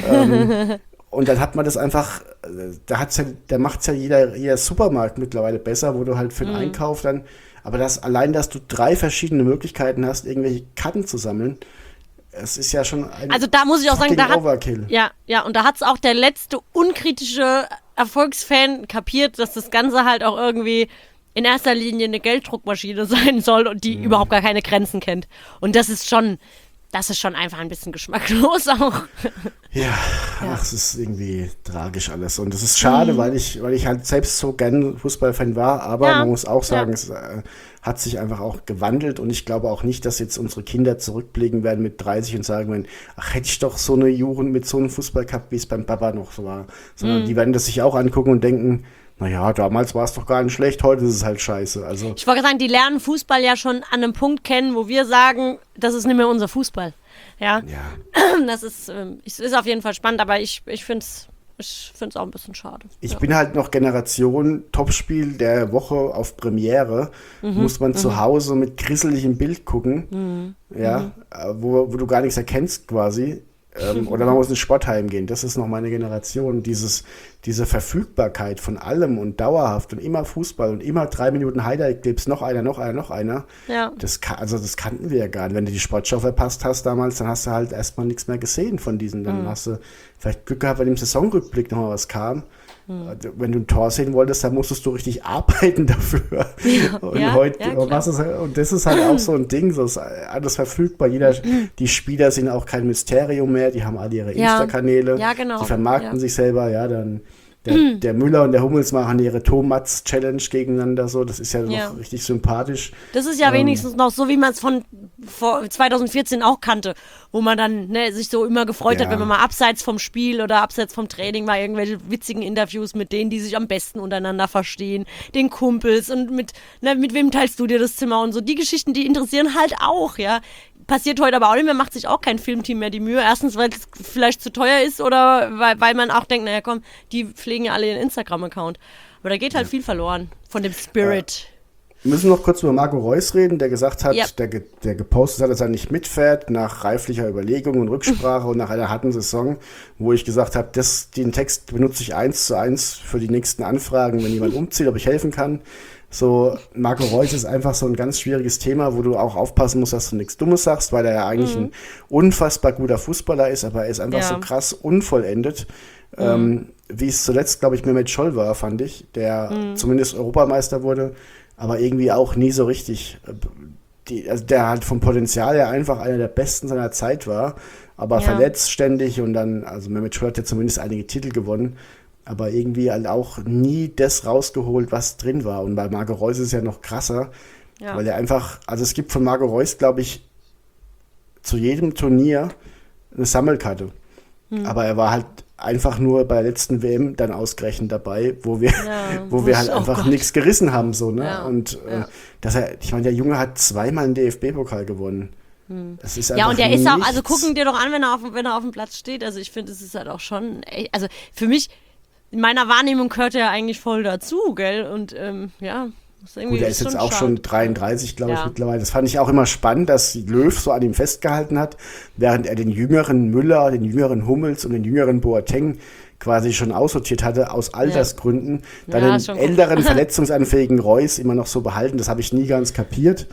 Und dann hat man das einfach, da macht es ja jeder Supermarkt mittlerweile besser, wo du halt für den Einkauf dann, aber dass du 3 verschiedene Möglichkeiten hast, irgendwelche Karten zu sammeln, es ist ja schon ein Also da muss ich auch sagen, Overkill. Und da hat es auch der letzte unkritische Erfolgsfan kapiert, dass das Ganze halt auch irgendwie in erster Linie eine Gelddruckmaschine sein soll und die überhaupt gar keine Grenzen kennt. Und das ist schon einfach ein bisschen geschmacklos auch. Es ist irgendwie tragisch alles. Und das ist schade, weil ich halt selbst so gern Fußballfan war, aber man muss auch sagen, es hat sich einfach auch gewandelt und ich glaube auch nicht, dass jetzt unsere Kinder zurückblicken werden mit 30 und sagen werden, ach, hätte ich doch so eine Jugend mit so einem Fußball gehabt, wie es beim Papa noch so war. Sondern die werden das sich auch angucken und denken, naja, damals war es doch gar nicht schlecht, heute ist es halt scheiße. Also ich wollte sagen, die lernen Fußball ja schon an einem Punkt kennen, wo wir sagen, das ist nicht mehr unser Fußball. Ja. Das ist auf jeden Fall spannend, aber ich finde es auch ein bisschen schade. Ich bin halt noch Generation Topspiel der Woche auf Premiere. Muss man zu Hause mit grisseligem Bild gucken, wo du gar nichts erkennst quasi. Oder man muss ins Sportheim gehen. Das ist noch meine Generation. Diese Verfügbarkeit von allem und dauerhaft und immer Fußball und immer 3 Minuten Highlight-Clips, noch einer. Ja. Das kannten wir ja gar nicht. Wenn du die Sportschau verpasst hast damals, dann hast du halt erstmal nichts mehr gesehen von diesen. Dann hast du vielleicht Glück gehabt, wenn im Saisonrückblick nochmal was kam. Wenn du ein Tor sehen wolltest, dann musstest du richtig arbeiten dafür. Und das ist halt auch so ein Ding, so ist alles verfügbar. Die Spieler sind auch kein Mysterium mehr, die haben alle ihre Insta-Kanäle, genau. die vermarkten sich selber, dann der Müller und der Hummels machen ihre Tomats-Challenge gegeneinander, so, das ist ja noch richtig sympathisch. Das ist ja wenigstens noch so, wie man es von 2014 auch kannte, wo man dann sich so immer gefreut hat, wenn man mal abseits vom Spiel oder abseits vom Training mal irgendwelche witzigen Interviews mit denen, die sich am besten untereinander verstehen, den Kumpels und mit wem teilst du dir das Zimmer und so. Die Geschichten, die interessieren halt auch, ja. Passiert heute aber auch nicht mehr, macht sich auch kein Filmteam mehr die Mühe. Erstens, weil es vielleicht zu teuer ist oder weil man auch denkt, naja komm, die pflegen ja alle ihren Instagram-Account. Aber da geht halt viel verloren von dem Spirit. Wir müssen noch kurz über Marco Reus reden, der gesagt hat, der gepostet hat, dass er nicht mitfährt, nach reiflicher Überlegung und Rücksprache und nach einer harten Saison, wo ich gesagt habe, den Text benutze ich 1:1 für die nächsten Anfragen, wenn jemand umzieht, ob ich helfen kann. So, Marco Reus ist einfach so ein ganz schwieriges Thema, wo du auch aufpassen musst, dass du nichts Dummes sagst, weil er ja eigentlich ein unfassbar guter Fußballer ist, aber er ist einfach so krass unvollendet. Wie es zuletzt, glaube ich, Mehmet Scholl war, fand ich, der zumindest Europameister wurde, aber irgendwie auch nie so richtig. Der halt vom Potenzial her einfach einer der Besten seiner Zeit war, aber verletzt ständig und dann, also Mehmet Scholl hat ja zumindest einige Titel gewonnen, aber irgendwie halt auch nie das rausgeholt, was drin war. Und bei Marco Reus ist es ja noch krasser, weil er einfach, also es gibt von Marco Reus, glaube ich, zu jedem Turnier eine Sammelkarte. Aber er war halt einfach nur bei der letzten WM dann ausgerechnet dabei, wo wir halt einfach nichts gerissen haben, so, ne? Ja. Und ich meine, der Junge hat 2-mal einen DFB-Pokal gewonnen. Das ist einfach und der ist auch, also nichts. gucken dir doch an, wenn er auf dem Platz steht. Also ich finde, es ist halt auch schon, also für mich, in meiner Wahrnehmung gehört er ja eigentlich voll dazu, gell? Und Gut, er ist jetzt auch schon 33, glaube ich, mittlerweile. Das fand ich auch immer spannend, dass Löw so an ihm festgehalten hat, während er den jüngeren Müller, den jüngeren Hummels und den jüngeren Boateng quasi schon aussortiert hatte, aus Altersgründen, dann den älteren, verletzungsanfähigen Reus immer noch so behalten. Das habe ich nie ganz kapiert,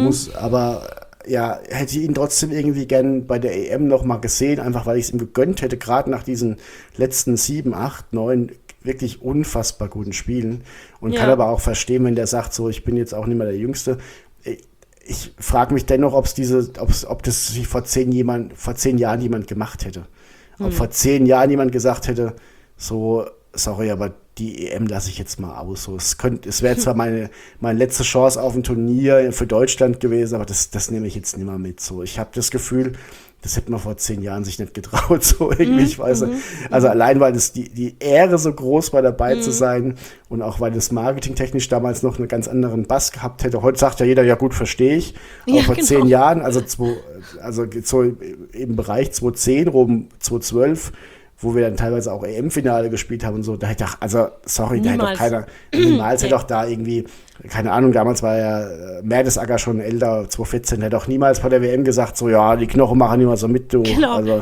hätte ihn trotzdem irgendwie gern bei der EM noch mal gesehen, einfach weil ich es ihm gegönnt hätte, gerade nach diesen letzten 7, 8, 9 wirklich unfassbar guten Spielen und kann aber auch verstehen, wenn der sagt, so, ich bin jetzt auch nicht mehr der Jüngste. Ich frage mich dennoch, ob das sich vor 10 Jahren jemand gemacht hätte. Ob vor 10 Jahren jemand gesagt hätte, so, sorry, aber die EM lasse ich jetzt mal aus. So, es wäre zwar meine letzte Chance auf ein Turnier für Deutschland gewesen, aber das nehme ich jetzt nicht mehr mit. So, ich habe das Gefühl, das hätte man vor 10 Jahren sich nicht getraut, so irgendwie, ich weiß nicht. Also allein, weil das die Ehre so groß war, dabei zu sein und auch, weil das marketingtechnisch damals noch einen ganz anderen Bass gehabt hätte. Heute sagt ja jeder, ja gut, verstehe ich. Aber vor 10 Jahren, also so im Bereich 2010, rum 2012, wo wir dann teilweise auch EM-Finale gespielt haben und so, da hätte ich, also sorry, da hätte doch keiner, niemals hätte doch da irgendwie, keine Ahnung, damals war ja Mertesacker schon älter, 2014, hätte doch niemals vor der WM gesagt, so, ja, die Knochen machen immer so mit, du. Genau. Also,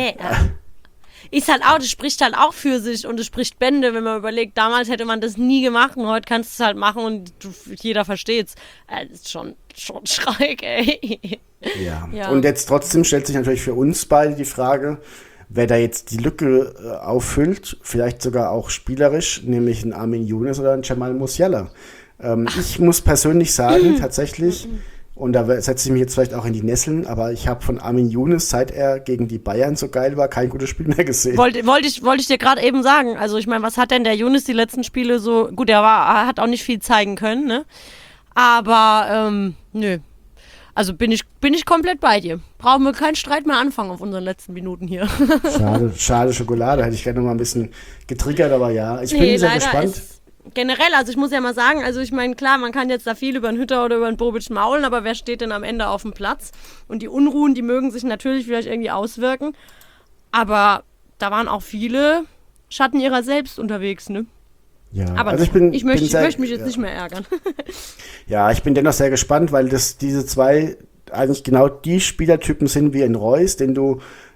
Ist halt auch, das spricht halt auch für sich und es spricht Bände, wenn man überlegt, damals hätte man das nie gemacht und heute kannst du es halt machen und jeder versteht's. Das ist schon schräg, ey. Ja, und jetzt trotzdem stellt sich natürlich für uns beide die Frage, wer da jetzt die Lücke auffüllt, vielleicht sogar auch spielerisch, nämlich ein Armin Younes oder ein Jamal Musiala. Ich muss persönlich sagen, tatsächlich, und da setze ich mich jetzt vielleicht auch in die Nesseln, aber ich habe von Armin Younes, seit er gegen die Bayern so geil war, kein gutes Spiel mehr gesehen. Wollte ich dir gerade eben sagen. Also ich meine, was hat denn der Younes die letzten Spiele so, gut, er hat auch nicht viel zeigen können, ne? Aber, nö. Also bin ich komplett bei dir. Brauchen wir keinen Streit mehr anfangen auf unseren letzten Minuten hier. Schade Schokolade. Hätte ich gerne noch mal ein bisschen getriggert, aber ja. Ich bin sehr gespannt. Generell, also ich muss ja mal sagen, also ich meine, klar, man kann jetzt da viel über den Hütter oder über den Bobic maulen, aber wer steht denn am Ende auf dem Platz? Und die Unruhen, die mögen sich natürlich vielleicht irgendwie auswirken. Aber da waren auch viele Schatten ihrer selbst unterwegs, ne? Ja, aber also ich möchte mich jetzt nicht mehr ärgern. Ja, ich bin dennoch sehr gespannt, weil diese zwei eigentlich genau die Spielertypen sind wie in Reus, den du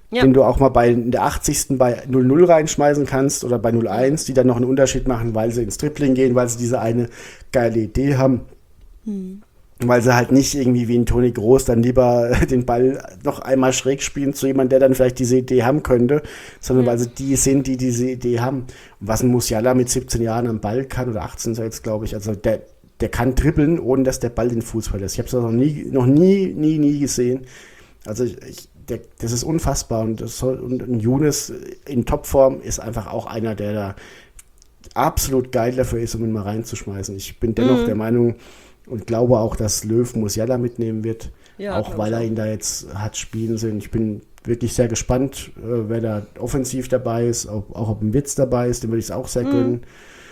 Ja. den du auch mal in der 80. bei 0-0 reinschmeißen kannst oder bei 0-1, die dann noch einen Unterschied machen, weil sie ins Dribbling gehen, weil sie diese eine geile Idee haben. Weil sie halt nicht irgendwie wie ein Toni Kroos dann lieber den Ball noch einmal schräg spielen zu jemandem, der dann vielleicht diese Idee haben könnte, sondern weil sie die sind, die diese Idee haben. Und was ein Musiala mit 17 Jahren am Ball kann, oder 18 ist er jetzt, glaube ich, also der kann dribbeln, ohne dass der Ball den Fuß verlässt. Ich habe es noch nie gesehen. Also das ist unfassbar. Und Younes in Topform ist einfach auch einer, der da absolut geil dafür ist, um ihn mal reinzuschmeißen. Ich bin dennoch der Meinung und glaube auch, dass Löw Musiala mitnehmen wird, Ja, auch weil er ihn da jetzt hat spielen sehen. Ich bin wirklich sehr gespannt, wer da offensiv dabei ist, auch ob ein Witz dabei ist, dem würde ich es auch sehr gönnen.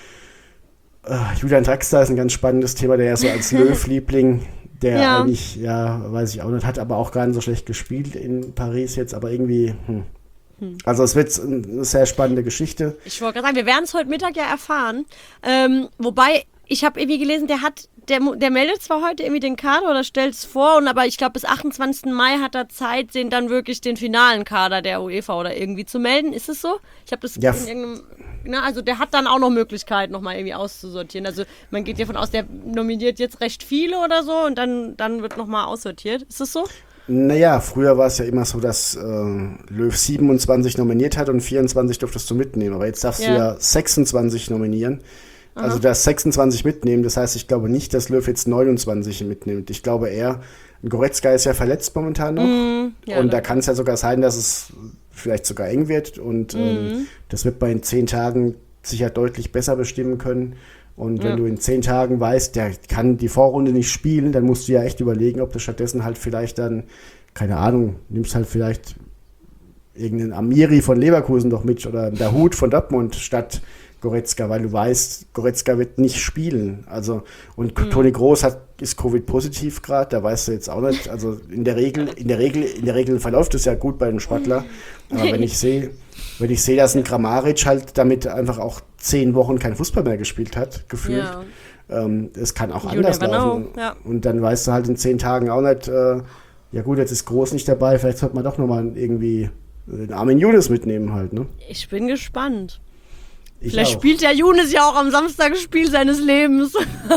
Julian Draxler ist ein ganz spannendes Thema, der ja so als Löw-Liebling, der eigentlich, weiß ich auch nicht, hat aber auch gar nicht so schlecht gespielt in Paris jetzt, aber irgendwie, Also es wird eine sehr spannende Geschichte. Ich wollte gerade sagen, wir werden es heute Mittag ja erfahren. Wobei, ich habe irgendwie gelesen, der meldet zwar heute irgendwie den Kader oder stellt es vor, aber ich glaube, bis 28. Mai hat er Zeit, dann wirklich den finalen Kader der UEFA oder irgendwie zu melden. Ist es so? Ich habe das in irgendeinem... also der hat dann auch noch Möglichkeit, nochmal irgendwie auszusortieren. Also man geht ja von aus, der nominiert jetzt recht viele oder so und dann wird nochmal aussortiert. Ist das so? Naja, früher war es ja immer so, dass Löw 27 nominiert hat und 24 durftest du mitnehmen. Aber jetzt darfst du ja 26 nominieren. Also das 26 mitnehmen. Das heißt, ich glaube nicht, dass Löw jetzt 29 mitnimmt. Ich glaube eher, Goretzka ist ja verletzt momentan noch. Und da kann es ja sogar sein, dass es vielleicht sogar eng wird. Und das wird bei den 10 Tagen sicher deutlich besser bestimmen können. Und wenn du in 10 Tagen weißt, der kann die Vorrunde nicht spielen, dann musst du ja echt überlegen, ob du stattdessen halt vielleicht dann, keine Ahnung, nimmst halt vielleicht irgendeinen Amiri von Leverkusen doch mit oder der Hut von Dortmund statt Goretzka, weil du weißt, Goretzka wird nicht spielen. Also, und Toni Kroos ist Covid-positiv gerade, da weißt du jetzt auch nicht. Also in der Regel verläuft es ja gut bei dem Sportler. Aber wenn ich sehe, dass ein Kramaric halt damit einfach auch 10 Wochen kein Fußball mehr gespielt hat, gefühlt. Es kann auch anders laufen. Und dann weißt du halt in 10 Tagen auch nicht, ja gut, jetzt ist Groß nicht dabei, vielleicht sollte man doch nochmal irgendwie den Armin Younes mitnehmen halt, ne? Ich bin gespannt. Vielleicht spielt der Younes ja auch am Samstag das Spiel seines Lebens.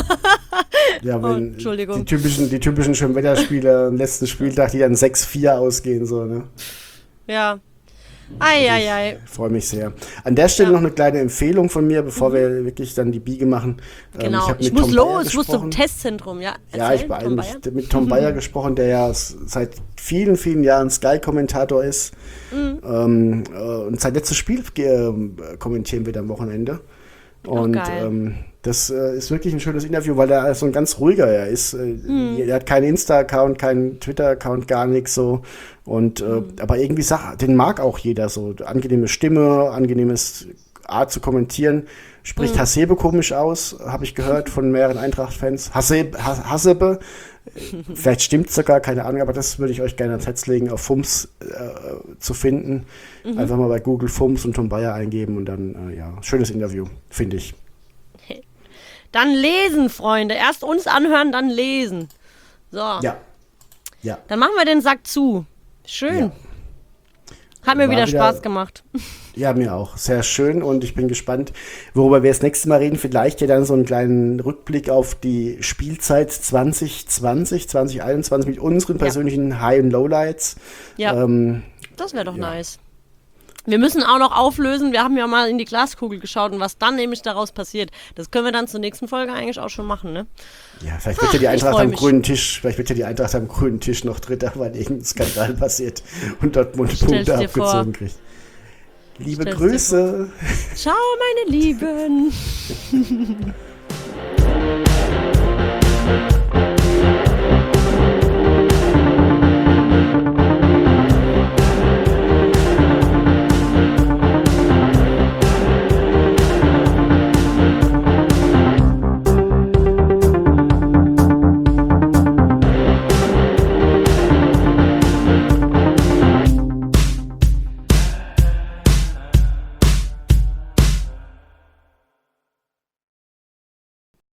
Ja, wenn Entschuldigung. Die typischen Schönwetterspiele am letzten Spieltag, die dann 6-4 ausgehen, so, ne? Ja. Eieiei. Ich freue mich sehr. An der Stelle noch eine kleine Empfehlung von mir, bevor wir wirklich dann die Biege machen. Genau, ich muss los, ich muss zum Testzentrum, ja. Ja, ich beeile mich. Mit Tom Bayer gesprochen, der ja seit vielen, vielen Jahren Sky-Kommentator ist. Und sein letztes Spiel kommentieren wird am Wochenende. Und das ist wirklich ein schönes Interview, weil er so ein ganz ruhiger ist. Er hat keinen Insta-Account, keinen Twitter-Account, gar nichts so. Und aber irgendwie den mag auch jeder so. Angenehme Stimme, angenehmes Art zu kommentieren. Spricht Hasebe komisch aus, habe ich gehört von mehreren Eintracht-Fans. Hasebe. Vielleicht stimmt es sogar, keine Ahnung, aber das würde ich euch gerne ans Herz legen, auf FUMS zu finden. Einfach mal bei Google FUMS und Tom Bayer eingeben und dann, schönes Interview, finde ich. Dann lesen, Freunde. Erst uns anhören, dann lesen. So. Ja. Dann machen wir den Sack zu. Schön. Ja. Hat mir wieder Spaß gemacht. Ja, mir auch. Sehr schön und ich bin gespannt, worüber wir das nächste Mal reden. Vielleicht ja dann so einen kleinen Rückblick auf die Spielzeit 2021 mit unseren persönlichen High- und Lowlights. Ja, das wäre doch nice. Wir müssen auch noch auflösen, wir haben ja mal in die Glaskugel geschaut und was dann nämlich daraus passiert, das können wir dann zur nächsten Folge eigentlich auch schon machen, ne? Ja, vielleicht wird ja die Eintracht am grünen Tisch, noch Dritter, weil irgendein Skandal passiert und Dortmund Punkte abgezogen kriegt. Liebe Grüße. Ciao, meine Lieben.